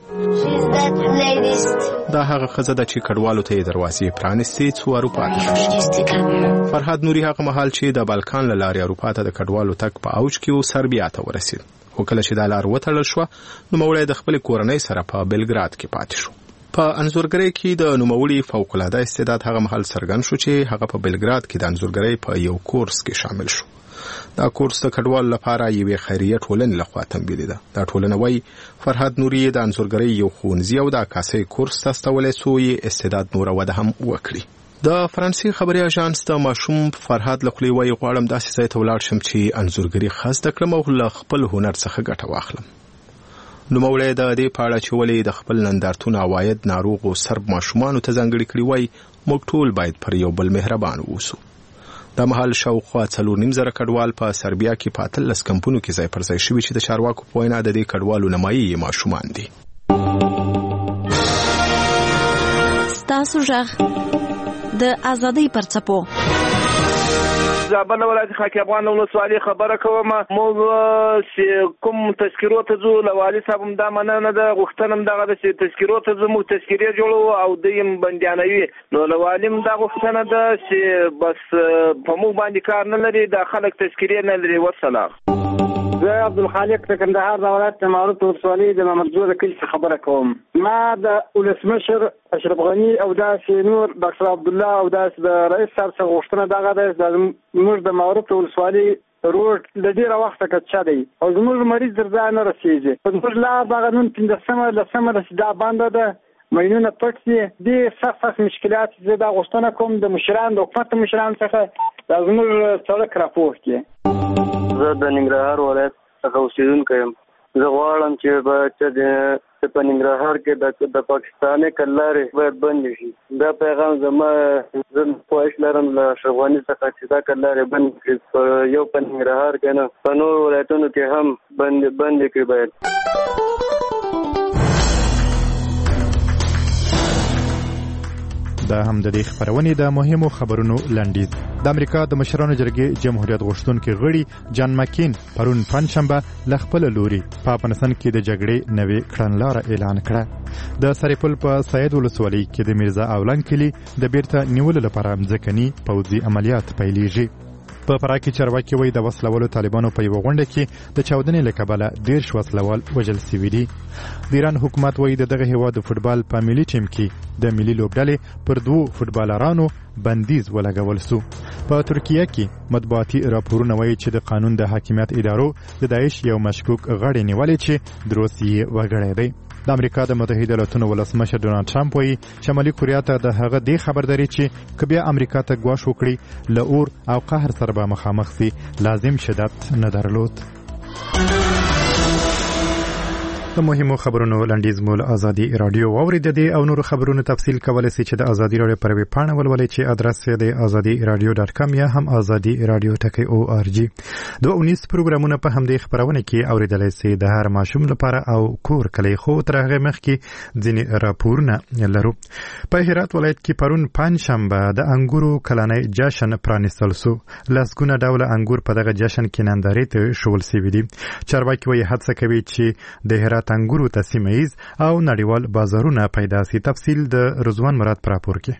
دا هغه ښځه ده چې کډوالو ته یې دروازې پرانیستي څو اروپا ته شي. فرهاد نوري هغه مهال چې د بالکان له لارې اروپا ته د کډوالو تګ په اوج کې و سربیا ته ورسید. خو کله چې دا لار وتړل شوه نوموړی د خپلې کورنۍ سره په بلګراد کې پاتې شو. په انځورګرۍ کې د نوموړي فوق‌العاده استعداد هغه مهال څرګند شو چې هغه په بلګراد کې د انځورګرۍ په یو کورس کې شامل شو. دا کورس د کډوالو لپاره یوې خیریه ټولنې لخوا تمویل ده. دا ټولنه وایي فرهاد نوري د انځورګرۍ یو ښوونځي او د عکاسۍ کورس ته استولی څو یې استعداد نوره وده هم وکړي. د فرانسې خبري اژانس د ماشوم فرهاد له خولې وایي غواړم داسې ځای ته ولاړ شم چې انځورګري ښه زده کړم او له خپل هنر څخه ګټه واخلم. نوموړی د دې په اړه چې ولې د خپل نندارتون عواید ناروغو سرب ماشومانو ته ځانګړي کړي وایي موږ ټول باید پر یو بل مهربان اوسو. دا مهال شاوخوا څلور نیم زره کډوال په سربیا کې په اتلس کمپونو کې ځای پر ځای شوي چې د چارواکو په وینا د دې کډوالو نیمایي یې ماشومان دي. ستاسو غږ د ازادۍ پر څپو. زابل ولایت خاک افغان ولسوالۍ خبره کوم. موږ کوم تذکرو ته ځو له والي صاحب هم دا مننه ده غوښتنه هم دغه ده چې تذکرو ته ځو موږ تذکرې جوړو او دوی هم بندیانوي. نو له والي هم دا غوښتنه ده چې بس په موږ باندې کار نه لري دا خلک تذکرې نه لري. والسلام. زه عبدالخالق د کندهار د ولایت معروف ولسوالۍ د محمد زوده کلي څخه خبره کوم. ما د ولسمشر اشرف غني او داسې نور ډاکټر عبدالله او داسې د رئیس صاحب څخه غوښتنه دغه ده موږ د معروف ولسوالۍ روډ د ډېره وخته کچا دی او زموږ مریض تر ځای نه رسېږي. په زموږ لار دغه نن پنځلسمه لسمه دا بنده ده. ماینونه پټ دي ډېر سخت سخت مشکلات زه دا غوښتنه کوم د مشرانو د حکومت مشرانو څخه دا زموږ سړک راپور کړي. زه د ننګرهار ولایت څخه اوسېدونکی یم. زه غواړم چې به په ننګرهار کې د پاکستاني کلارې باید بندې شي. دا پیغام زما زه خواهش لرم له اشرف غني څخه چې دا کلارې بند کړي، یو په ننګرهار کې نه په نورو ولایتونو کې هم بندې کړي باید. دا هم د دې خبرونې د مهمو خبرونو لنډیز. د امریکا د مشرانو جرګې جمهوریت غوښتونکي غړي جان مکین پرون پنځشنبه له خپل لوري په افغانستان کې د جګړې نوې کړنلاره اعلان کړه. د سریپل په سید ولسوالۍ کې د میرزا اولنګ کلي د بیرته نیولو لپاره ځمکني پوځي عملیات پیلېږي. په فراه کې چارواکي وایي د وسلوالو طالبانو په یوه غونډه کې د چاودنې له کبله دېرش وسلوال وژل سوي دي. د ایران حکومت وایي د دغه هېواد د فوټبال په ملي ټیم کې د ملي لوبډلې پر دوو فوټبالرانو بندیز ولګول سو. په ترکیه کې مطبوعاتي راپورونه وایي چې د قانون د حاکمیت ادارو د داعش یو مشکوک غړی نیولې چې د روسیې وګړی دی. د امریکا د متحده ایالاتونو ولسمشر ډونالد ټرمپ وایي شمالي کوریا ته د هغه دې خبرداري چې که بیا امریکا ته ګواښ وکړي له اور او قهر سره به مخامخ سي لازم شدت نه درلود. د مهمو خبرونو لنډیز مول ازادي رادیو واورید دي او نور خبرونو تفصیل کولای شئ چې د ازادي رادیو پر ویب پاڼه ولولئ چې ادرس یې د ازادي رادیو ډاټ کام یا هم ازادي رادیو ټکی او ار جی. دوه اونیس پروګرامونه په همدې خبرونه کې اوریدلای شئ. د هر ماشوم لپاره او کور کلی خو تر هغه مخکې ځینې راپورونه لرو. په هرات ولایت کې پرون پنځشنبه د انګورو کلنۍ جشن پرانیستل سو. لسګونه ډوله انګور په دغه جشن کې نندارې ته شول سوي دي. چارواکي وایي هڅه کوي چې د هرات انګورو ته سیمه ییز او نړیوال بازارونه پیدا سي. تفصیل د رضوان مراد پر راپور کې.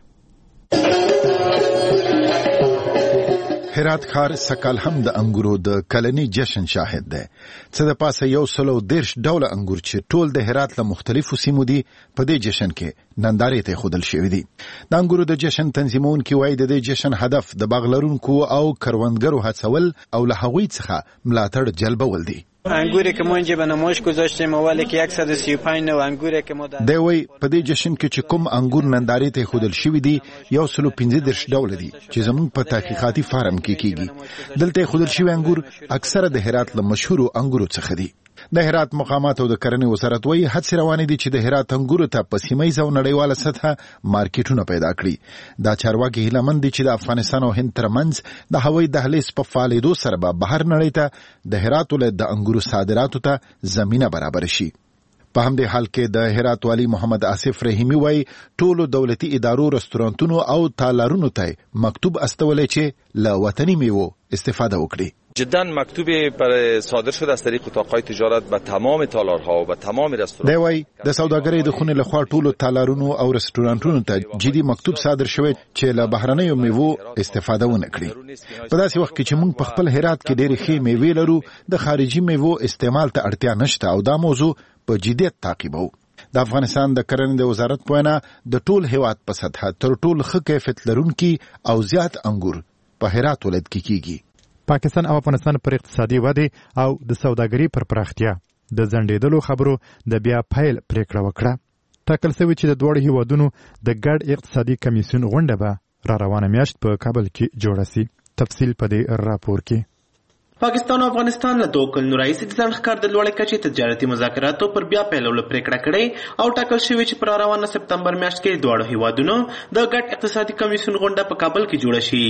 هرات ښار سکال هم د انګورو د کلني جشن شاهد دی. څه د پاسه یو سلو دیرش ډوله انګور چې ټول د هرات له مختلفو سیمو دي په دې جشن کې نندارې ته ښودل شوي دي. د انګورو د جشن تنظیمونکي وایي د دې جشن هدف د باغ لرونکو او کروندګرو هڅول او له هغوی څخه ملاتړ جلبول دي. انگوری که ما اینجا به نمایش گذاشتیم اولی که صد و سی و پنج نوع انگوری که ما دی وی په دې جشن کې چې کوم انګور نندارې ته ښودل شوي دي یو سلو پنځه دېرش ډوله دي چې زموږ په تحقیقاتي فارم کې کیږي. دلته ښودل شوي انګور اکثره د هرات له مشهورو انګورو څخه دي. د هرات مقامات او د کرنې وزارت وایي هڅې روانې دي چې د هرات انګورو ته په سیمه ییزه او نړیواله سطحه مارکیټونه پیدا کړي. دا چارواکي هیله مند دي چې د افغانستان او هند ترمنځ د هوایي دهلیز په فعالېدو سره به بهر نړۍ ته د هرات ولایت د انګورو صادراتو ته زمینه برابر شي. په همدې حال کې د هرات والی محمد آصف رحیمی وایي ټولو دولتي ادارو رستورانتونو او تالارونو ته مکتوب استولی چې له وطني میوو استفاده وکړي. جدا مکتوب پر صادر شده از طریق اتاقهای تجارت به تمام تالارها و به تمام رستوران. دی وایي د سوداګرۍ د خونې لخوا ټولو تالارونو او رستورانتونو ته جدي مکتوب صادر شوی چې له بهرنیو میوو استفاده ونه کړي. په داسې وخت کې چې موږ په خپل هرات کې ډېرې ښې میوې لرو د خارجي میوو استعمال ته اړتیا نشته او دا موضوع په جدیت تعقیبو. د افغانستان د کرنې د وزارت په وینا د ټول هیواد په سطحه تر ټولو ښه کیفیت لرونکي او زیات انګور په هرات ولایت کې کیږي. پاکستان او افغانستان پر اقتصادي ودې او د سوداګرۍ پر پراختیا د ځنډېدلو خبرو د بیا پیل پریکړه وکړه. ټاکل شوی چې د دواړو هیوادونو د ګډ اقتصادي کمیسیون غونډه به را روانه میاشت په کابل کې جوړه سي. تفصیل په دې راپور کې. پاکستان او افغانستان له دوه کلونو راهیسې د ځنډ د لوړې کچې تجارتي مذاکراتو پر بیا پیلولو پریکړه کړې او ټاکل شوې چې پر روانه سپتمبر میاشت کې دواړو هیوادونو د ګډ اقتصادي کمیسیون غونډه په کابل کې جوړه شي.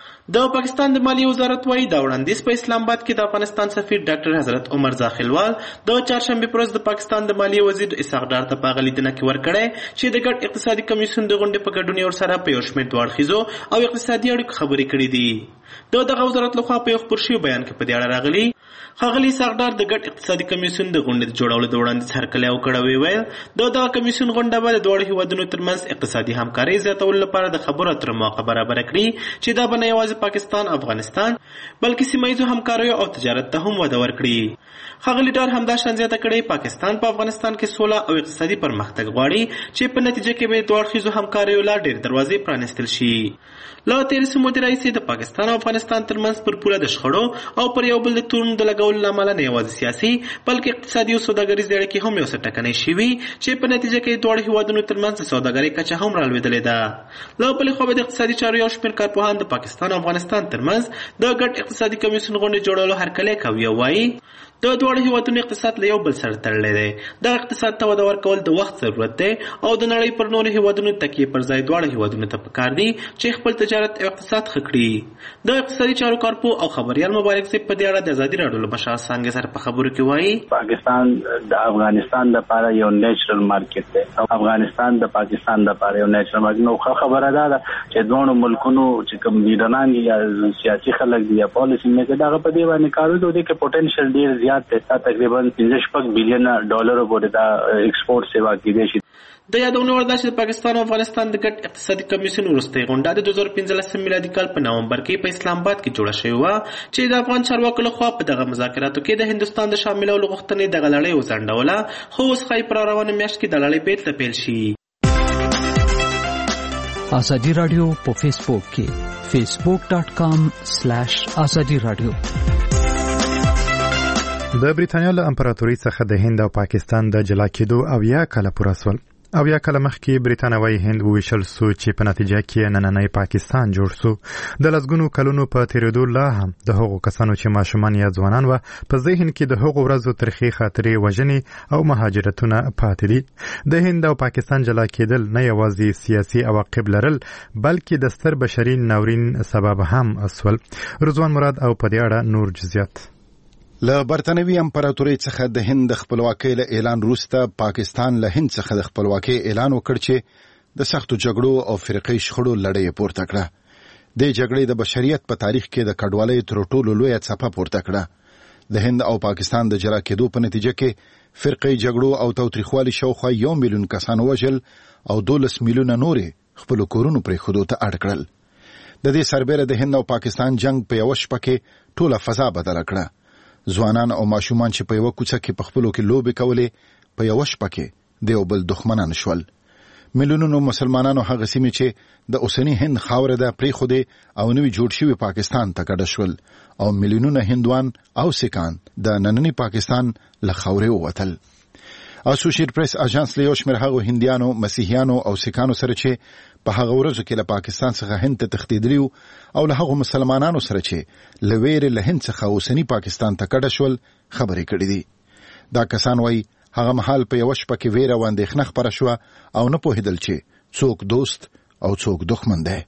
د پاکستان د مالیې وزارت وایي دا وړاندیز په اسلام آباد کې د افغانستان سفیر ډاکټر حضرت عمر زاخیلوال د چهارشنبې پر ورځ د پاکستان د مالیې وزیر اسحاق ډار ته په هغه لیدنه کې ورکړی چې د ګډ اقتصادي کمیسیون د غونډې په ګډون یې ورسره په یو شمېر دوه اړخیزو او اقتصادي اړیکو خبرې کړې دي. د دغه وزارت لخوا په یو خپور شوي بیان کې په دې اړه راغلي ښاغلي اسحاق ډار د ګډ اقتصادي کمیسیون د غونډې د جوړولو د وړاندیز هرکلی وکړ. ویې ویل د دغه کمیسیون غونډه به د دواړو هیوادونو ترمنځ اقتصادي همکارۍ زیاتولو لپاره د خبرو اترو موقع برابره کړي چې دا به نه یوازې پاکستان افغانستان بلکې سیمه ییزو همکاریو او تجارت ته هم وده ورکړي. ښاغلي ډار همداشان زیاته کړې پاکستان په افغانستان کې سوله او اقتصادي پرمختګ غواړي چې په نتیجه کې به دوه اړخیزو همکاریو لا ډېر دروازې پرانیستل شي. له تېرې مودې راهیسې د پاکستان او افغانستان ترمنځ پر پوله د شخړو او پر یو بل د تورونو د لګولو له امله نه یوازې سیاسي بلکې اقتصادي او سوداګریزې اړیکې هم یو څه ټکنۍ شوي چې په نتیجه کې دواړو هېوادونو ترمنځ د سوداګرۍ کچه هم رالوېدلې ده. له بلې خوا د اقتصادي چارو یو شمېر کارپوهان د پاکستان او افغانستان ترمنځ د ګډ اقتصادي کمیسیون غونډې جوړولو هرکلی کوي او وایي د دواړو هېوادونو اقتصاد له یو بل سره تړلی دی. دغه اقتصاد ته وده ورکول د وخت ضرورت دی او د نړۍ پر نورو هېوادونو تکیې پر ځای دواړو هېوادونو ته پکار دي چې خپل تجارت او اقتصاد ښه کړي. د اقتصادي چارو کارپوه او خبریال مبارک صاحب په دې اړه د ازادي راډیو له مشال څانګې سره په خبرو کې وایي پاکستان د افغانستان لپاره یو نیچرل مارکیټ دی او افغانستان د پاکستان لپاره یو نیچرل مارکیټ. نو خبره ده چې دوه ملکونو چې کوم لیډران یا سیاسي خلک دي یا پالیسی میکر دغه په دې باندې کار کوي چې پوتنشل ډیر زیات دی. تقریبا پنځه شپږ بلین ډالر پورې دا ایکسپورټ سیوا کېدای شي. د یادونې وړ ده چې د پاکستان او افغانستان د ګډ اقتصادي کمیسیون وروستۍ غونډه د دوه زره پنځلسم میلادي کال په نومبر کې په اسلام آباد کې جوړه شوې وه چې د افغان چارواکو لخوا په دغه مذاکراتو کې د هندوستان د شاملولو غوښتنې دغه لړۍ وځنډوله، خو اوس ښایي په راروانه میاشت کې د لړۍ بیرته پیل شي. ازادي راډیو په فیسبوک کې فیسبوک ډاټ کام سلیش ازادي راډیو. د بریتانیا له امپراتورۍ څخه د هند او پاکستان د جلا کېدو اویا کاله پوره سول. اویا کاله مخکې بریتانوي هند وویشل سو چې په نتیجه کې نننی پاکستان جوړ سو. د لسګونو کلونو په تیریدو لا هم د هغو کسانو چې ماشومان یا ځوانان وه په ذهن کې د هغو ورځو ترخې خاطرې وژنې او مهاجرتونه پاتې دي. د هند او پاکستان جلا کېدل نه یوازې سیاسي عواقب لرل بلکې د ستر بشري ناورین سبب هم اسول. رضوان مراد او په دې اړه نور جزئیات. له برتانوي امپراتورۍ څخه د هند د خپلواکۍ له اعلان وروسته پاکستان له هند څخه د خپلواکۍ اعلان وکړ چې د سختو جګړو او فرقي شخړو لړۍ پورته کړه. د جګړې د بشریت په تاریخ کې د کډوالۍ تر ټولو لویه څپه پورته کړه. د هند او پاکستان د جلا کېدو په نتیجه کې فرقي جګړو او تاوتریخوالي شاوخوا یو میلیون کسان وژل او دولس میلیونه نورې خپل کورونو پرېښودو ته اړ کړل. د دې سربېره د هند او پاکستان جنگ په یوه شپه کې ټوله فضا بدله کړه. ځوانان او ماشومان چې په یوه کوڅه کې په خپلو کې لوبې کولې په یوه شپه کې د یو بل دښمنان شول. میلیونونو مسلمانانو هغه سیمې چې د اوسني هند خاوره ده پرېښودې او نوي جوړ شوي پاکستان ته کډه شول او میلیونونه هندوان او سیکان د ننني پاکستان له خاورې ووتل. اسوسییټ پریس اژانس له یو شمېر هغو هندیانو، مسیحیانو او سیکانو سره چې په هغه ورځو کې له پاکستان څخه هند ته تښتېدلي او له هغو مسلمانانو سره چې له ویرې له هند څخه اوسني پاکستان ته کډه شول خبرې کړې دي. دا کسان وایي هغه مهال په یوه شپه کې ویره او اندېښنه خپره شوه او نه پوهېدل چې څوک دوست او څوک دښمن دی.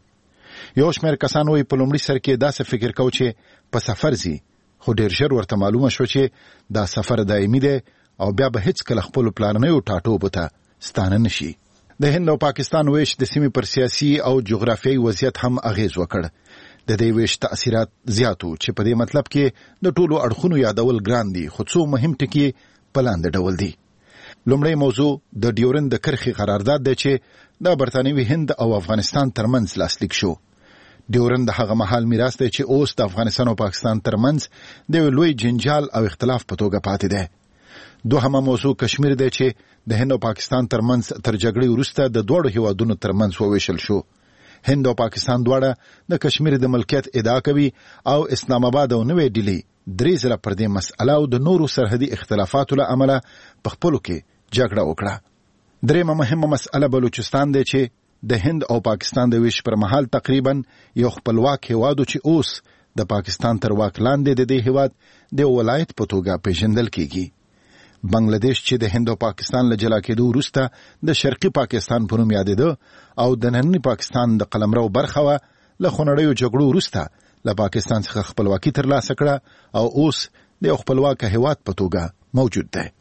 یو شمېر کسان وایي په لومړي سر کې داسې فکر کو چې په سفر ځي، خو ډېر ژر ورته معلومه شوه چې دا سفر دایمي دی او بیا به هیڅ کله خپلو پلانیو ټاټوبو ته ستانه نشي. د هند او پاکستان ویش د سیمې پر سیاسي او جغرافیایي وضعیت هم اغیز وکړ. د دې ویش تأثیرات زیاتو چې په دې مطلب کې د ټولو اړخونو یادول ګران دي، خو څو مهم ټکي په لاندې ډول دي. لومړی موضوع د ډیورند د کرښې قرارداد دی چې د برتانوي هند او افغانستان ترمنځ لاسلیک شو. ډیورند هغه مهال میراث دی چې اوس د افغانستان او پاکستان ترمنځ د یو لوی جنجال او اختلاف په توګه پاتې دی. دوهمه موضوع کشمیر دی چې د هند او پاکستان ترمنځ تر جګړې وروسته د دواړو هیوادونو ترمنځ وویشل شو. هند او پاکستان دواړه د کشمیر د ملکیت ادعا کوي او اسلام آباد او نوې ډیلی درې ځله پر دې مسأله او د نورو سرحدي اختلافاتو له امله په خپلو کې جګړه وکړه. درېیمه مهمه مسأله بلوچستان دی چې د هند او پاکستان د ویش پر مهال تقریبا یو خپلواک هیواد چې اوس د پاکستان تر واک لاندې د دې هیواد د ولایت په توګه پیژندل کیږي. بنگلاديش چې د هند او پاکستان له جلا کېدو وروسته د شرقي پاکستان په نوم یادېده او د ننني پاکستان د قلمرو برخه وه، له خونړیو جګړو وروسته له پاکستان څخه خپلواکي ترلاسه کړه او اوس د یو خپلواکه هیواد په توګه موجود دی.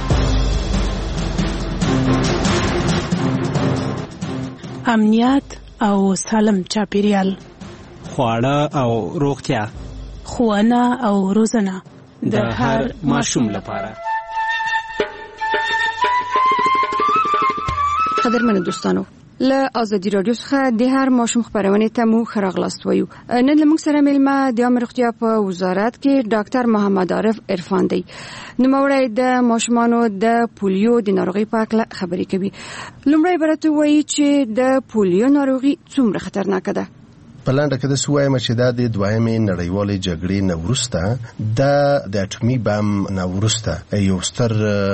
امنیت او سالم چاپیریال، خواړه او روغتیا، ښوونه او روزنه د هر ماشوم لپاره. قدرمنو دوستانو، له ازادي رادیو څخه د هر ماشوم خبرونه ته مو خراغلاست وایو. نن لمونږ سره ملما د عامه روغتیا په وزارت کې ډاکټر محمد عارف عرفان دی. نوموړی د ماشومانو د پولیو د ناروغي په اړه خبرې کوي. لومړی برته وایي چې د پولیو ناروغي څومره خطرناکه ده. پلانډه کې د سوایم چې د دویمې نړیوالې جګړې نورسته د د اټومي بم نورسته یو ستر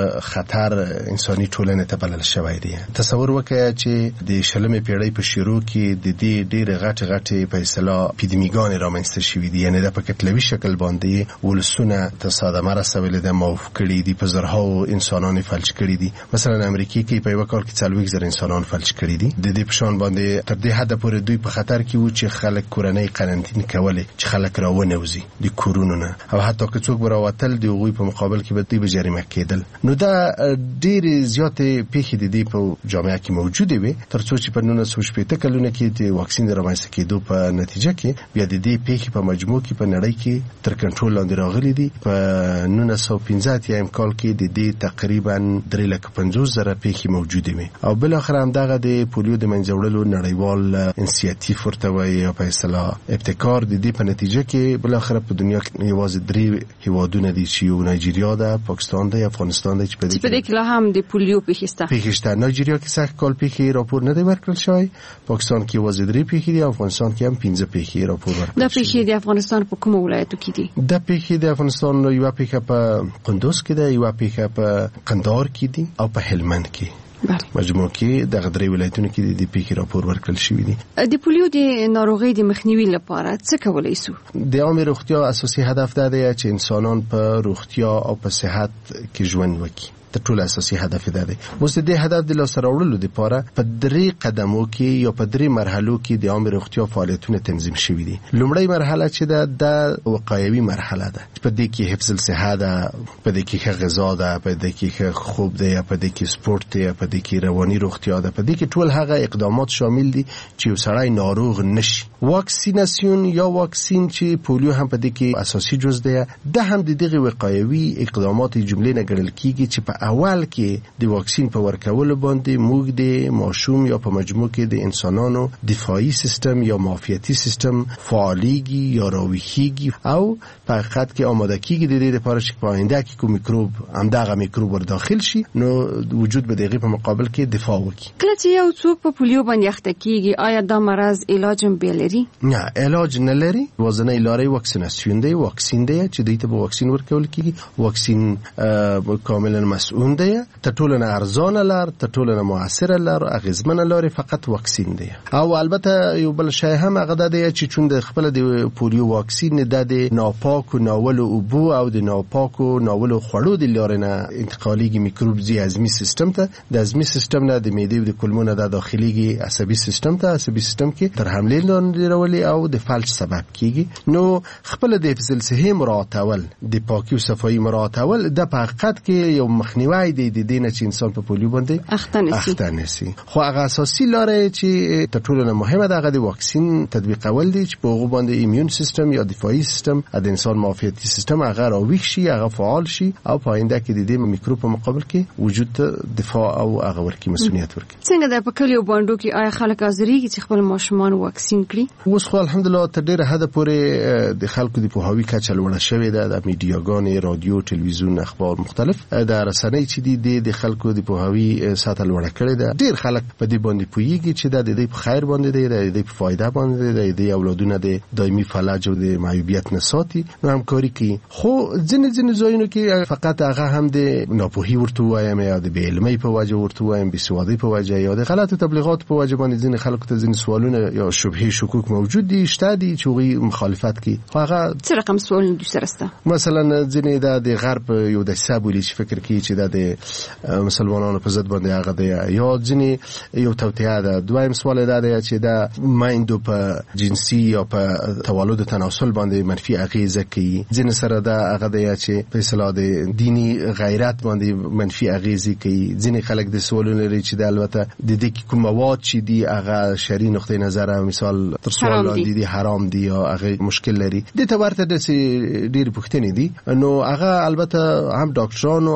خطر انساني ټولنې ته بلل شوی دی. تصور وکړئ چې د شلمې پیړۍ په شروع کې د دې ډېر غټ غټ په اصطلاح اپیدمیګان رامنځته شوې دي، یعنی د په کتلوي شکل باندې ولسونه ته صدمه رسولې ده، موف کړي دي، په زرهاو انسانان فلج کړي دي. مثلا امریکا کې په یو کال کې څلوېښت زره انسانان فلج کړي دي. د دې په شان باندې تر دې حد پورې دوی په خطر کې وو چې خلک کورنۍ قرنطین کولې، چې خلک راونوزي د کورونو نه، او حتی که څوک براوتل دی هغوی په مقابل کې به دوی به جریمه کېدل. نو دا ډېرې زیاتې پیښې د دې په جامعه کې موجودې وي، تر څو چې په نولس سوه شپېته کلونه کې د واکسین د رامنځته کېدو په نتیجه کې بیا د دې پیښې په مجموع کې په نړۍ کې تر کنټرول لاندې راغلي دي. په نولس سوه پنځه اتیا کال کې د دې تقریبا درې لکه پنځوس زره پیښې موجودې وي، او بالاخره همدغه د پولیو د منځه وړلو نړیوال انسیاتیف ورته وایي یا په اصطلاح ابتکار د دې په نتیجه کې بالاخره په دنیا کې یوازې درې هیوادونه دي چې یو نایجیریا ده، پاکستان ده، افغانستان ده چې په دې کې لا هم د پولیو پیښې شته. پیښې شته. نایجیریا کې سخت کال پیښې راپور نه دی ورکړل شوی، پاکستان کې یوازې درې پیښې دي، افغانستان کې هم پنځه پیښې راپور ورکړل شوی. د پیښې د افغانستان په کومو ولایتو کې دي؟ د پیښې د افغانستان یو پیښه په قندوز کې ده، یو پیښه په قندهار کې دي، او په هلمند کې. مجموع کې د غدري ولایتونو کې د پیښې راپور ورکړل شوی دی. د پولیو د ناروغۍ د مخنیوي لپاره څه کولای شو؟ د عامه روغتیا اساسي هدف دا دی چې انسانان په روغتیا او په صحت کې ژوند وکړي. د ټول اساسي هدف ده دی. اوس د دې هدف د لاسته راوړلو لپاره په درې قدمو کې یا په درې مرحلو کې د عامه روغتیا فعالیتونه تنظیم شوي دي. لومړی مرحله چې ده د وقایوي مرحله ده، په دې کې حفظ الصحه ده، په دې کې ښه غذا ده، په دې کې ښه خوب ده، په دې کې سپورت ده، په دې کې رواني روغتیا ده، په دې کې ټول هغه اقدامات شامل دي چې یو سړی ناروغ نشي. واکسیناسیون یا واکسین چې پولیو هم په دې کې اساسي جز ده، ده هم د دغه وقایوي اقدامات جملې نه ګڼل کیږي چې په اول کې د واکسین په ورکولو باندې موږ د ماشوم یا په مجموع کې د انسانانو دفاعي سیستم یا معافیتي سیستم فعالیږي یا راویښیږي، او په حقیقت کې آماده کیږي د دې لپاره چې په آینده کې کوم میکروب همدغه میکروب ور داخل شي، نو وجود به دغه په مقابل کې دفاع وکړي. کله چې یو څوک په پولیو باندې اخته کیږي، آیا دا مرض علاج هم لري؟ نه، علاج نه لري. وازنه لارې واکسیناسیون دی، واکسین دی چې دوی ته به واکسین ورکول کیږي. واکسین کاملا مسئول دی، ته ټول نه ارزانه لار، ته ټول نه موثره لار، اغیزمنه لار فقط واکسین دی. او البته یو بل شی هم هغه دی چې چون د خپل د پولیو واکسین د ناپاک او ناولو اوبو او د ناپاک او ناولو خوړو د لارې نه انتقالیږي میکروب زی هضمي سیستم ته، د هضمي سیستم نه د معدې او د کولمو نه د داخليږي عصبي سیستم ته، عصبي سیستم کې تر حملې لاندې راولي او د فلج سبب کیږي. نو خپل د حفظ الصحه مراعاتول، د پاکي او صفایي مراعاتول د په حقیقت کې یو مخنیوی دی د دې نه چې انسان په پولیو باندې اخته نشي. خو هغه اساسي لارې چې تر ټولو نه مهمه ده هغه د واکسین تطبیقول دي چې په هغه باندې ایمیون سیستم یا دفاعي سیستم د انسان معافیتي سیستم هغه راویښ شي، هغه فعال شي، او په آینده کې د دې میکروب په مقابل کې وجود دفاع او هغه ورکی مسؤلیت ورکی. څنګه د په کلیو باندې کې آیا خلک حاضرېږي چې خپل ماشومان واکسین کړي؟ اوس خو الحمدلله تر ډیره حد پورې د خلکو د پوهاوی کچه لوړه شوې ده. د میډیاګانې، رادیو، ټلویزیون، اخبار مختلف د رسنۍ چې دي د خلکو د پوهاوی سطح لوړه کړې ده. ډیر خلک په دې باندې پوهیږي چې د دې په خیر باندې دی، د دې په فایده باندې دی، د اولادونو د دایمي فلج او د معیوبیت نه ساتي، نو همکاري کوي. خو ځینې ځینې ځایونو کې فقط هغه هم د ناپوهي ورته وایم یا د بې علمۍ په وجه ورته وایم، بې سوادۍ په وجه یا د غلطو تبلیغات په وجه باندې ځینې خلکو ته ځینې سوالونه یا شبهې شکوک موجود دي، شته دي چې هغوی مخالفت کوي. هغه څه رقم سوالونه دوی سره شته؟ مثلا ځینې د غرب یو دسیسه بولي چې فکر کوي چې د مسلمانانو په ضد باندې هغه دی، یا ځینې یو توطئه ده. دویم سوال دا دی چې د مایندو په جنسي یا په تولد تناسل باندې منفي اغیزه کوي. ځینې سره دا هغه دی چې په اصطلاح د دینی غیرت باندې منفي اغیزه کوي. ځینې خلک د سوالونه لري چې د البته د دې کوم مواد چې دی هغه شرعي نقطه نظر مثال تر سوال لاندې دي حرام دي یا هغه مشکل لري. د ته ورته د ډېر پوښتنې دي، نو هغه البته هم ډاکټرانو هم دینی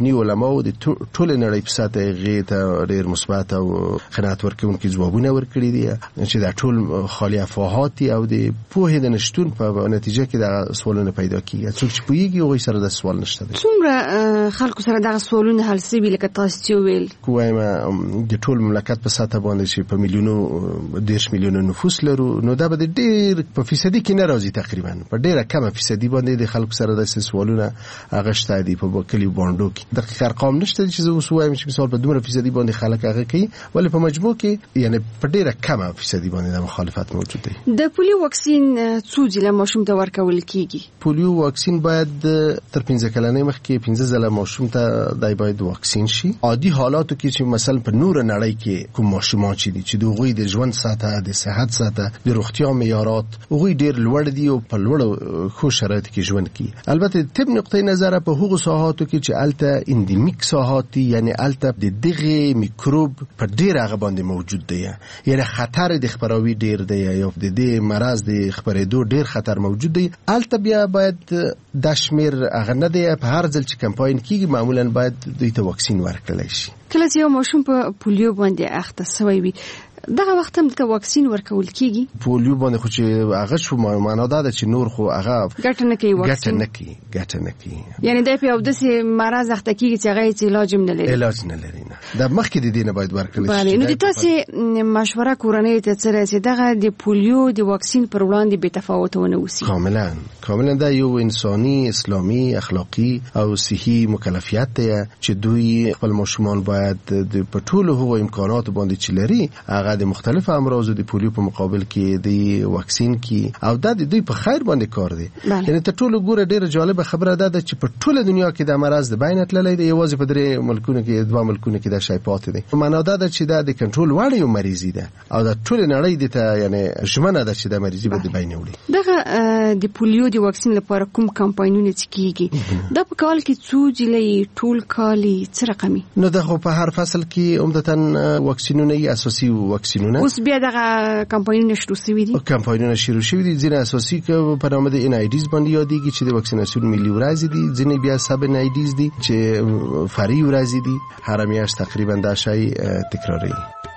دینی علماو د ټول نړۍ په ساته غي ته ډیر مثبت او قناعت ورکوونکي ځوابونه ورکړي دي چې دا ټول خالی افواهات او د پوهې د نشټون په نتیجه کې دا سوالونه پیدا کیږي. څوک چې پوهیږي هغه سره د سوال نشته. څومره خلکو سره دا سوالونه حل سوي لکه تاسو چې ویل کومه د ټول مملکت په ساته باندې چې په میلیونو دیش میلیونو نفوس لرو نو دا به ډیر په فیصدي کې ناراضي تقریبا په ډیره کم فیصدي باندې د خلکو سره د سوالونه هغه شته دي په کلی باندې کې دقیق ارقام نشته چې زه اوس وایم چې مثال په دومره فیصدي باندې خلک هغه کوي ولی په مجموع کې یعنی په ډیره کم فیصدي باندې د مخالفت موجود دی. د پولیو واکسین څو ځله ماشوم ته ورکول کیږي؟ پولیو واکسین باید تر پنځه کلنۍ مخکې پنځه ځله ماشوم ته دای باید واکسین شي. عادي حالاتو کې چې مثلا په نور نړۍ کې کوم ماشومان چې دي چې دوی د ژوند ساته د صحت ساته د روغتیا معیارات هغه ډیر لوړ دي او په لوړ خو شرایط کې ژوند کوي. البته طب نقطه نظر په هغو ساحاتو کې چې الته اندیمیک ساحات دي یعنی الته د دغه میکروب په ډیر هغه باندې موجود دی یعنی خطر د خپراوي ډیر دی یا د دې مرض د خپرېدو ډیر خطر موجود دی. الته بیا باید د شمیر هغه نه دی په هر ځل چې کمپاین کیږي معمولا باید دوی ته واکسین ورکړل شي. کله چې یو ماشوم په پولیو باندې اخته شوی وي دغه وخت هم د واکسین ورکول کیږي؟ پولیو باندې خو چې هغه شو معنا دا چې نور خو هغه ګټه نه کوي واکسین ګټه نه کوي ګټه نه کوي یعنی د په اودسه مرز اخته کیږي چې هغه علاج نه لري علاج نه لري نه دا مخکې د دینه باید ورکړل شي. بله نو د تاسو مشوره کورنۍ ته څه راځي دغه د پولیو د واکسین پر وړاندې به تفاوتونه وسی؟ کاملا کاملا دا یو انساني اسلامي اخلاقی او صحي مکلفیت دی چې دوی خپل ماشومان باید د پټولو هو امکانات باندې چې لري هغه د مختلف امراض د پولیو په مقابل کې د واکسین کې او د دوی په خیر باندې کار دی. یعنی ته ټول ګوره ډیره جالب خبره ده چې په ټوله دنیا کې د مرض د بین تللی دی یوازې په درې ملکونو کې دوه ملکونو کې د شای پاتې دی. معنا دا ده چې د کنټرول وړ یو مریضي ده او د ټول نړۍ د ته یعنی ژمنه ده چې د مریضي به د بین وړي. دغه د پولیو د واکسین لپاره کوم کمپاینونه کیږي دا په کال کې څو جلې ټول کالي څه رقمي؟ نو دغه په هر فصل کې عمدتاً واکسینونه ای اساسي واکسینونه اوس بیا دغه کمپاینونه شروع شوي دي کمپاینونه شروع شوي دي ځینې اساسي کې په نامه د ان آی ډیز باندې یادېږي چې د واکسیناسیون ملي ورځ دي ځینې بیا سب ان آی ډیز دي چې فرعي ورځ دي هر میاشت تقریبا دا شی تکراري.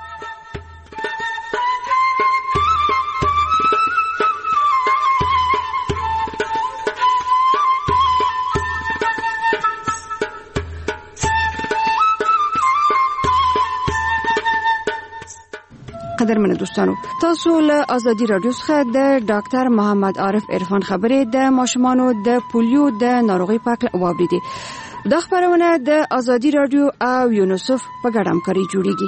قدرمن دوستانو تاسو له ازادي رادیو څخه د ډاکټر محمد عارف عرفان خبرې د ماشومانو د پولیو د ناروغي په اړه واوریدي. د خبرونه د ازادي رادیو او یونیسف په ګډه همکاري جوړیږي.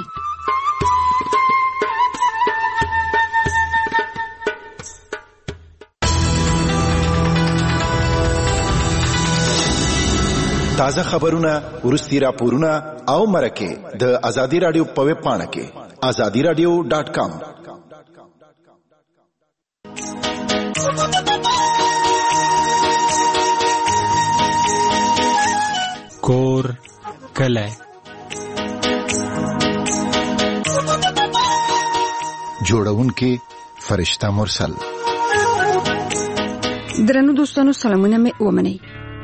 تازه خبرونه ورستي راپورونه او مرکه د ازادي رادیو په ویب پاڼه کې azadi radio dot com. کور کله جوړونکي فرشتہ مرسل. درنو دوستانو سلامونه مې ومنئ.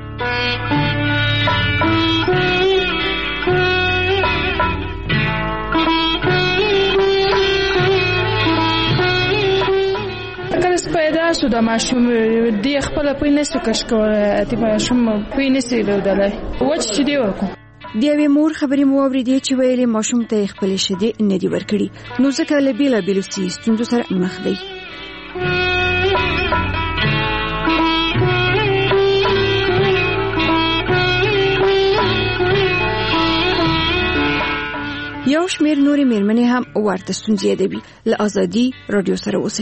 پیدا شو د ماشوم دی خپل په نسو کش کوله د ماشوم په نسو لودلای وڅ چې دی ورکو د یوې مور خبرې مو اورېدې چې ویلې ماشوم ته خپل شیدې نه دی ورکړي نو ځکه له بیلا بیلو ستونزو سره مخ دی. یو شمېر نورې مېرمنې هم ورته ستونزې یادوي. له ازادي رادیو سره اوسئ.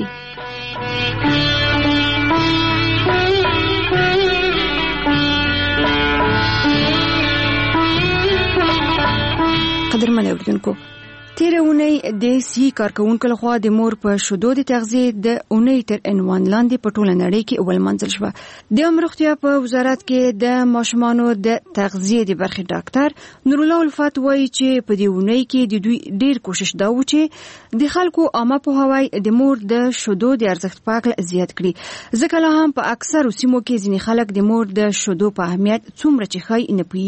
قدرمن اوریدونکو تیره اونۍ د صحي کارکوونکو لخوا د مور په شیدو د تغذیې د اونۍ تر عنوان لاندې په ټوله نړۍ کې اول منزل شوه. د عامه روغتیا په وزارت کې د ماشومانو د تغذیې د برخې ډاکټر نورالله الفت وایي چې په دې اونۍ کې د دوی ډیر کوشش دا و چې د خلکو عامه پوهاوی د مور د شیدو د ارزښت په اړه زیات کړي ځکه لا هم په اکثرو سیمو کې ځینې خلک د مور د شیدو په اهمیت څومره چې ښایي نه پوهیږي.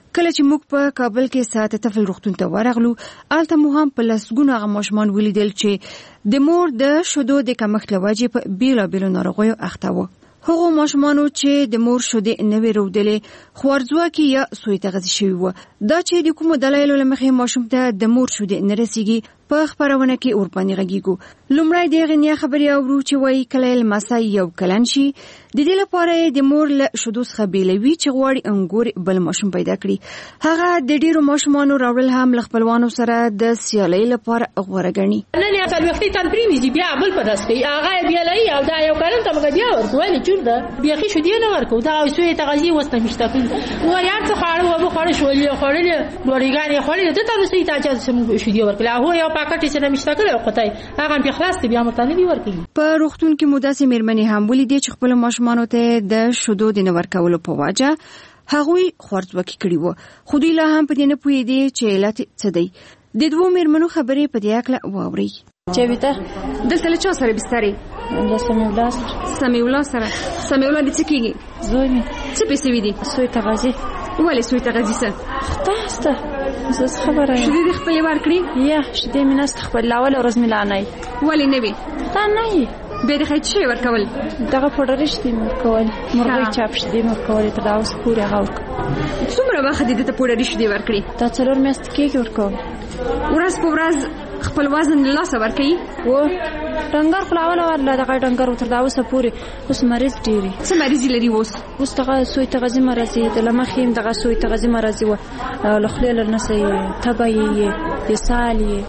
کله چې موږ په کابل کې ساعت طفل روغتون ته ورغلو الته مو هم په لسګونو هغه ماشومان ولیدل چې د مور د شیدو د کمښت له وجې په بیلابیلو ناروغیو اخته وو. هغو ماشومانو چې د مور شیدې نه وې رودلې خوارځواکي یا سوی تغذیه شوي وو. دا چې د کومو دلایلو له مخې ماشوم ته د مور شیدې نه رسیږي په خبرونه کې ورباندې غږیږو. لومړی د غنیا خبرې اورو چې وایي کله لمسی یو کلن شي د دې لپاره د مور له شیدو څخه بیلوي چې غواړي انګور بل ماشوم پیدا کړي. هغه د ډیرو ماشومانو راوړل هم له خپلوانو سره د سیالۍ لپاره غوره ګڼي. نن یا په وختي تن پریمي بیا بل په داس کوي هغه بیلوي او دا یو کلن ته موږ بیا ورکوي چور دا بیا خې شیدې نه ورکو دا سوی تغذیه وسته مشتاقین و یار څه خاړو و خاړو شولې خاړلې ډوریګانی خاړلې ته تاسو ته اجازه سم شیدې ورکړه هغه یو پاکټ چې نه مشتاقله وقته هغه په خلاص بیا متنه دی ورکړي. په روغتون کې مداسې میرمنې هم ولیدې چې خپل ماشومانو ته د شیدو د نه ورکولو په وجه هغوی خوارځواکي کړي وو. خو دوی لا هم په دې نه پوهېدې چې علت څه دی. د دوو میرمنو خبرې په دې اړه واورئ. جاویده دلته له چا سره بسترې؟ له سمیع الله سره. سمیع الله سره. سمیع الله د څه کېږي؟ زوی مې. څه پیسې وي دي؟ سوی تغذیه. ولې سوی تغذیه څه؟ تاسته زه خبره یم. شیدې دې خپلې ورکړي؟ یا شیدې مې نسته خپل لاول ورځ مې لا نه. ولې نه وي؟ تا نه یې. به د خیت شي ورکول دغه پوډر شته ورکول مرغۍ چاپ شته ورکول ته دا اوس پورې غوړ څومره وخت دې ته پوډر شته ورکړي دا څلور میاشتې کېږي ورکول ورځ په ورځ خپل وزن له لاسه ورکړي و ډنګر خلاول ورله دغه ډنګر تر دا اوسه پورې اوس مریض ډیری څه مریض لري اوس اوس دغه سوی تغذیه مرزي د لمخیم دغه سوی تغذیه مرزي و لخلل النسي تبعي يسالي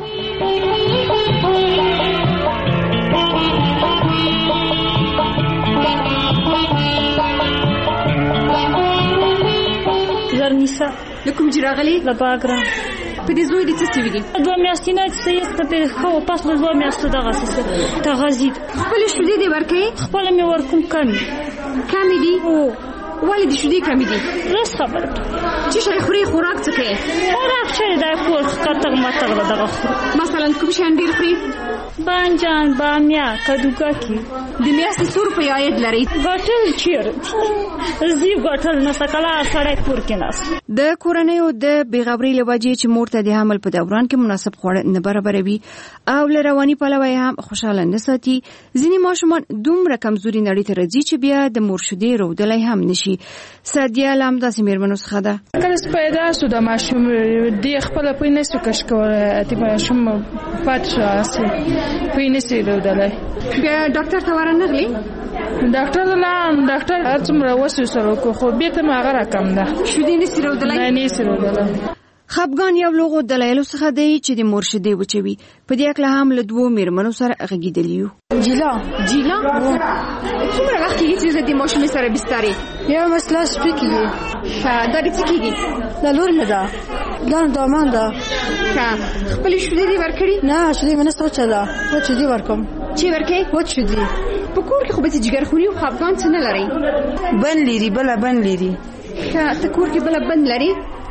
زرنیسا لکم جراغلی لباګرام په دې زوی د څه سی ویږي دوه میاشتې نه څه یې ته خو پاس له دوه میاشتو دغه څه تغذیه خپل شودې دی ورکې خپل مې ورکوم کم کم دي او ولې دې شودې کم دي زه خبر چې شي خوري خوراک څه کوي خوراک شي دا کور خطر ماته دغه مثلا کوم شان ډیر خوري بانجان بامیا کدوګاکی د میاشتې څو روپۍ عاید لري ګټل چیر زی ګټل نه سکلا سړی کور کې ناس د کورنیو د بیغبري لوجې چې مور ته د حمل په دوران کې مناسب خواړه نه برابروي او له رواني پلوه هم خوشاله نه ساتي ځینې ماشومان دومره کمزوري نړۍ ته راځي چې بیا د مور شیدې رودلی هم نشي. سادیه لام داسې میرمنو څخه ده کله پیدا شو د ماشوم دی خپل په نسو کش کوله تی ماشوم پات شو اسی په نسو رودلی بیا ډاکټر ته ورنغلی ډاکټر لا ډاکټر هڅمره وسو سره کو خو به ته ما غره کم ده شودې نسو رودلی نه نسو رودلی. خپګان یو لوغو دلایلو څخه دی چې د مور شیدې وچوي. په دې اړه هم له دوو میرمنو سره غږیدلی یو. جیلا جیلا څومره وخت کېږي چې د ماشومې سره بسترې یو مسله شپې کېږي دا د څه کېږي د لور مې ده ګان دامان ده خپلې شیدې دې ورکړي نه شیدې مې نسته وچه ده وچه دې ورکوم چې ورکې وچه دې په کور کې خو به جګرخوني او خپګان څه نه لري بن لري بله بن لري ته کور کې بله بن لري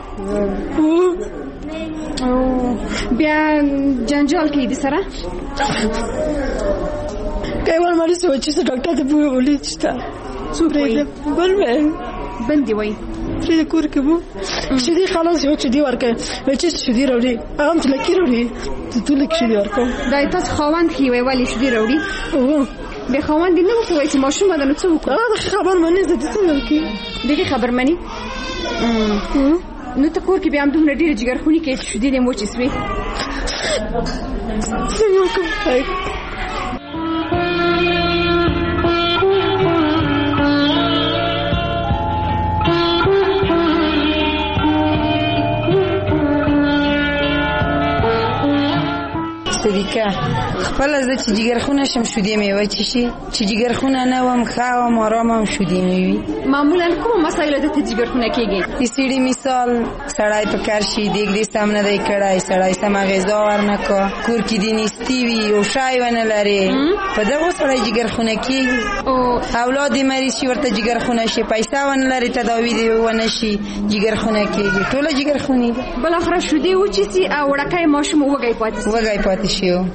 او بیا جنجال کې دي سره کایوال مالي سو چې ډاکټر ته پوره ولې چتا څوک بل مې بندي وای چې کور کې وو چې دې خلاص یو چې دې ورکه چې چې دې وروړي هغه چې لکې وروړي ته ټول کې دې ورکو دا تاسو خوان کې وای ولې چې دې وروړي او به خوان دې نه وای چې ماشوم ده نو څه وکړه دا خبر مې نه زده څه ورکې دغه خبر مې نو ته کور کې بیا هم دومره ډېرې جګرخوني کې شودې دې موچې سوې څنګه وکړم صدیقه خپل زه چې جګرخونه شم شودې مې وای چې شي چې جګرخونه نه وم خاوم آرامم شودې مې وي معمولا کوم مسایل د جګرخونه کېږي د سړي مثال سړی په کار شي دیګ دې سم نه دی کړای سړی سم غذا ورنکو کور کې دې نستی وي او شای ونه لري په دغه سړی جګرخونه کېږي او اولاد دې مریض شي ورته جګرخونه شي پیسې ونه لري تداوی دې ونه شي جګرخونه کېږي ټول جګرخونی بل اخر شودې و چې سي او ورکه ماشوم وګي پاتې وګي پاتې شي اته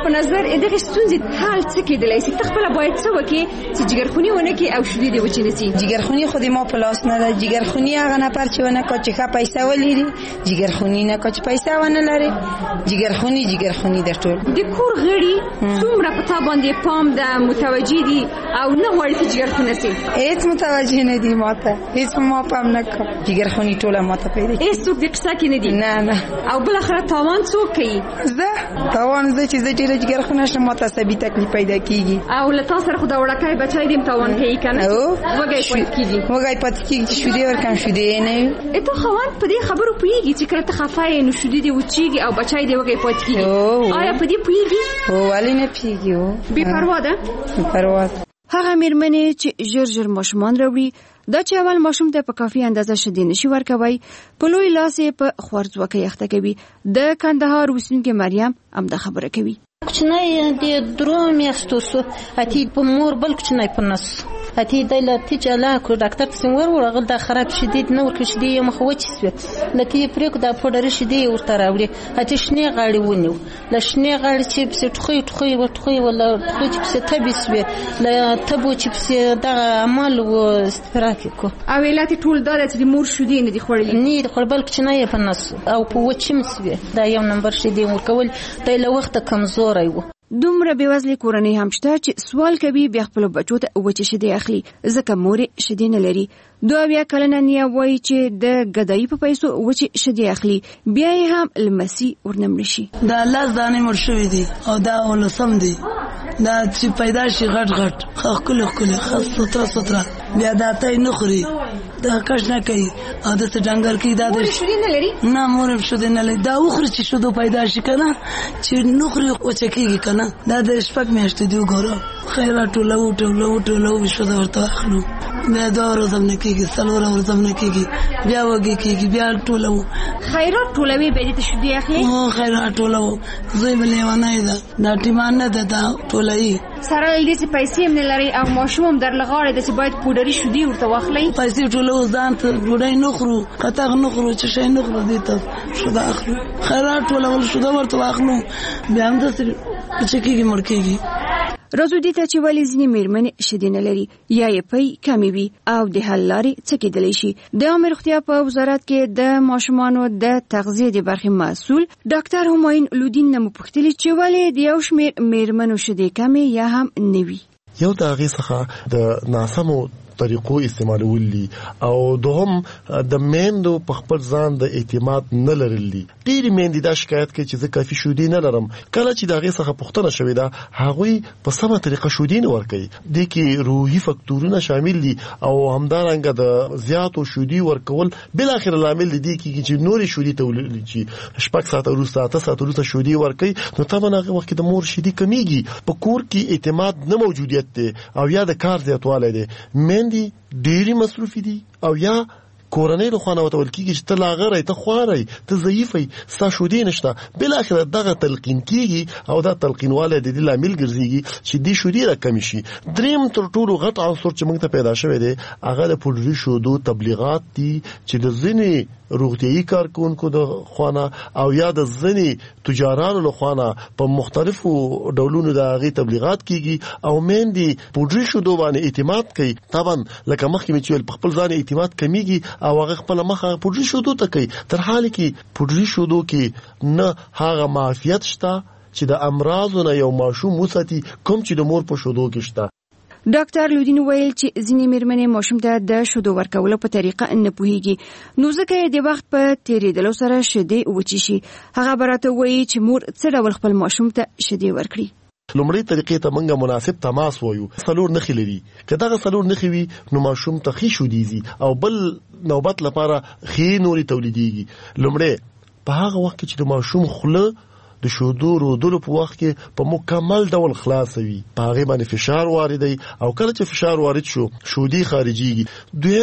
په نظر دغه ستونزې حل څه کېدلی شي؟ ته خپله باید څه وکړې چې جګرخوني ونه کړي او شیدې دې وچې نه شي؟ جګرخوني خو د ما په لاس نه ده. جګرخوني هغه نفر چې ونه کړه چې ښه پیسه ولري، جګرخوني نه کړه چې پیسه ونه لري. جګرخوني جګرخوني د ټول د کور غړي څومره په تا باندې پام ده، متوجه دي او نه غواړي چې جګرخونه شي؟ هیڅ متوجه نه دي ماته، هیڅ ما پام نه کړ. جګرخوني ټوله ماته پیدا هیڅ څوک د قصه کې نه دي؟ نه نه. او بالاخره تاوان څوک کوي؟ زه تاوان زه چې زه ډېره جګرخونه شم ماته عصبي تکلیف پیدا کیږي. او له تا سره خو دا وړکی بچی دې تاوان کوي که نه؟ وږی پاتې کېږي. وږی پاتې کېږي چې شیدې ورکړم شیدې یې نه وي. ته خاوند په دې خبرو پوهېږي چې کله ته خفه یې نو شیدې دې وچېږي او بچی دې وږی پاتې کېږي؟ آیا په دې پوهېږي؟ هو ولې نه پوهېږي؟ بې پروا ده؟ بې پروا ده. هغه مېرمنې چې ژر ژر ماشومان راوړي دا چې اول ماشوم ته په کافي اندازه شیدې نشي ورکوی، په لوی لاس یې په خوارځواکۍ اخته کوي. د کندهار اوسېدونکې مریم همدا خبره کوي. کوچنی د درو میاشتو سو اتی په مور بل کوچنی په نس اتی د لتی جلا کو ډاکټر څنګه ور ورغل دا خراب شدید نو ورکه شدید یو مخ وچ سو لتی پرې دا پودر شدید ورته راوړي اتی شنه غاړي ونیو ل شنه غاړي چې په ټخوي ټخوي ورټخوي ولا ټخوي چې په تبي سو ل تبو چې په دا عمل و استراحت کو او ویلاتي ټول دا چې مور شدید نه دي خورلې نه د خپل کوچنی په نس او په وچم سو دا یو نمبر شدید ورکول د له وخت کمزور دومره بېوزلې کورنۍ هم شته چې سوال کوي بیا خپلو بچو ته وچې شیدې اخلي ځکه مورې شیدې نه لري. دوه اویا کلنه نیا وایي چې د ګدایي په پیسو وچې شیدې اخلي بیا یې هم لمسي ورنه مړه شي. دا لاس دانې مړ شوي دي او دا ولسم دي دا چې پیدا شي غټ غټ ښکلي ښکلي ښه ستره ستره بیا دا تی نه خوري دا کش نه کوي او داسې ډنګر کوي. دا مور شیدې نه لري؟ نه مور یې شیدې نه لري. دا وخوري چې شیدو پیدا شي که نه چې نه خوري وچه کېږي که نه. دا د شپږ میاشتې دي وګوره خیر ټولوو ټولوو ټولوو شیده ورته اخلو بیا دوه ورځې هم نه کېږي څلور ورځې هم نه کېږي بیا وږې کېږي بیا ټولوو. خیرات ټولوي بیا دې ته شیدې اخلي؟ هو خیرات ټولوو. زوی به لیونی ده دا ټیمان نه ده دا ټولوي. سره له دې چې پیسې هم نه لري او ماشوم هم در له غاړې ده چې باید پوډري شیدې ورته واخلئ. پیسې ټولوو ځان ته ډوډۍ نه خورو کتغ نه خورو چې شی نه خورو دې ته شیده اخلو خیرات ټولول شیده ورته واخلو بیا همداسې وچه کېږي مړ کېږي. راځو دې ته چې ولې ځینې مېرمنې شیدې نه لري یا یې پی کمې وي او د حل لارې څه کېدلی شي. د عامه روغتیا په وزارت کې د ماشومانو د تغذیې د برخې مسؤل ډاکټر همایون لودین نه مو پوښتلي چې ولې د یو شمېر مېرمنو شیدې کمې یا هم نه وي. یو د هغې څخه د ناسمو طریقو استعمالول دي او دوهم د میندو په خپل ځان د اعتماد نه لرل دي. ډېرې میندې دا شکایت کوي چې زه کافي شیدې نه لرم. کله چې د هغې څخه پوښتنه شوې ده هغوی په سمه طریقه شیدې نه ورکوي. دې کې روحي فکتورونه شامل دي او همدارنګه د زیاتو شیدې ورکول بالاخره لامل دی کېږي چې نورې شیدې تولید شي. شپږ ساعته وروسته اته ساعته وروسته شیدې ورکوي نو طبعا هغه وخت د مور شیدې کمیږي. په کور کې اعتماد نه موجودیت دی او یا د کار زیاتوالی دی. دی ډېری مصروفي دي او یا کورنۍ له خوا نه ورته ویل کېږي چې ته لاغری ته خواری ته ضعیفی ستا شیدې نشته. بالاخره دغه تلقین کېږي او دا تلقینوالی د دې لامل ګرځېږي چې دې شیدې راکمې شي. درېیم تر ټولو غټ عنصر چې موږ ته پیدا شوی دی هغه د پوډري شیدو تبلیغات دي چې د ځینې روغتیایي کارکونکو د خوا نه او یا د ځینې تجارانو له خوا نه په مختلفو ډولونو د هغې تبلیغات کېږي او میندې پوډري شیدو باندې اعتماد کوي. طبعا لکه مخکې مې چې ویل په خپل ځان اعتماد کمیږي او هغه خپله مخه پوډري شیدو ته کوي تر حاله کې پوډري شیدو کې نه هغه معافیت شته چې د امراضو نه یو ماشوم وساتي کوم چې د مور په شیدو کې شته. ډاکټر لودین ویل چې ځینې مېرمنې ماشوم ته د شیدو ورکولو په طریقه نه پوهیږي نو ځکه یې د وخت په تېرېدلو سره شیدې وچې شي. هغه به راته وایي چې مور څه ډول خپل ماشوم ته شیدې ورکړي. لومړی طریقې ته موږ مناسب تماس وایو. څلور نښې لري. که دغه څلور نښې وي نو ماشوم ته ښې شیدې ځي او بل نوبت لپاره ښې نورې تولیدېږي. لومړی په هغه وخت کې چې د ماشوم خوله د شیدو رودلو په وخت کې په مکمل ډول خلاصوي په هغې باندې فشار واردوي او کله چې فشار وارد شو شیدې خارجېږي. دویم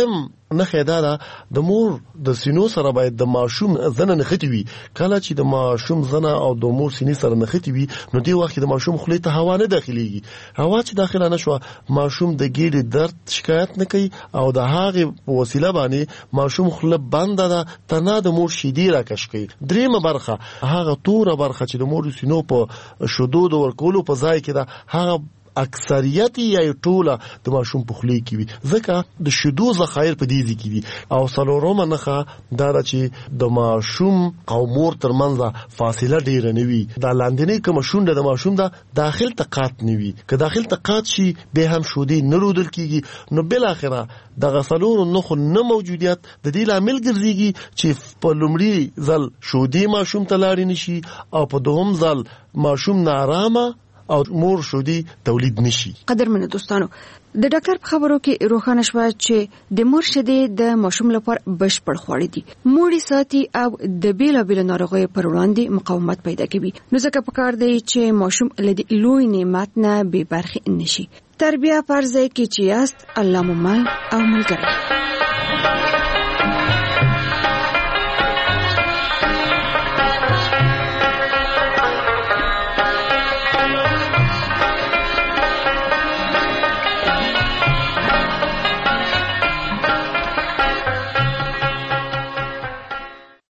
نه خیدا د مور د سینو سره باید د ماشوم زنه نختی وي. کله چې د ماشوم زنه او د مور سینې سره نختی وي نو دی وخت د ماشوم خولې ته هوا نه داخليږي. هوا چې داخله نشو ماشوم د ګیډې درد شکایت نه کوي او د هغه په وسیله باندې ماشوم خوله بند ده تنه د مور شیدې راکش کوي. دریمه برخه هغه توره برخه چې د مور سینو په شودو د ورکولو په ځای کې ده هغه اکثریت یا ټوله د ماشوم په خولې کې وي ځکه د شودو ذخایر په دې ځکه دي. او څلورمه نخه دا چې د ماشوم او مور ترمنځ فاصله ډیره نه وي. دا لاندنۍ کوم شونډه د ماشوم د داخل تقات نه وي. که داخل تقات شي به هم شودې نه رودل کیږي نو بل اخره د غسلونو نخو نه موجودیت د دې لامل ګرځيږي چې په لومړي ځل شودې ماشوم ته لاړ نشي او په دوهم ځل ماشوم نارامه او مور شودي تولید نشي. قدرمنو دوستانو د ډاکټر په خبرو کې روښانه شوه چې د مور شیدې د ماشوم لپاره بشپړ خواړه دي. موړي ساتي او د بیلابیلو ناروغیو پر وړاندې مقاومت پیدا کوي. نو ځکه پکار دی چې ماشوم له دې لوی نعمت نه بې برخې نشي. تربیه پر ځای کې چې یاست الله مو مل او ملګری.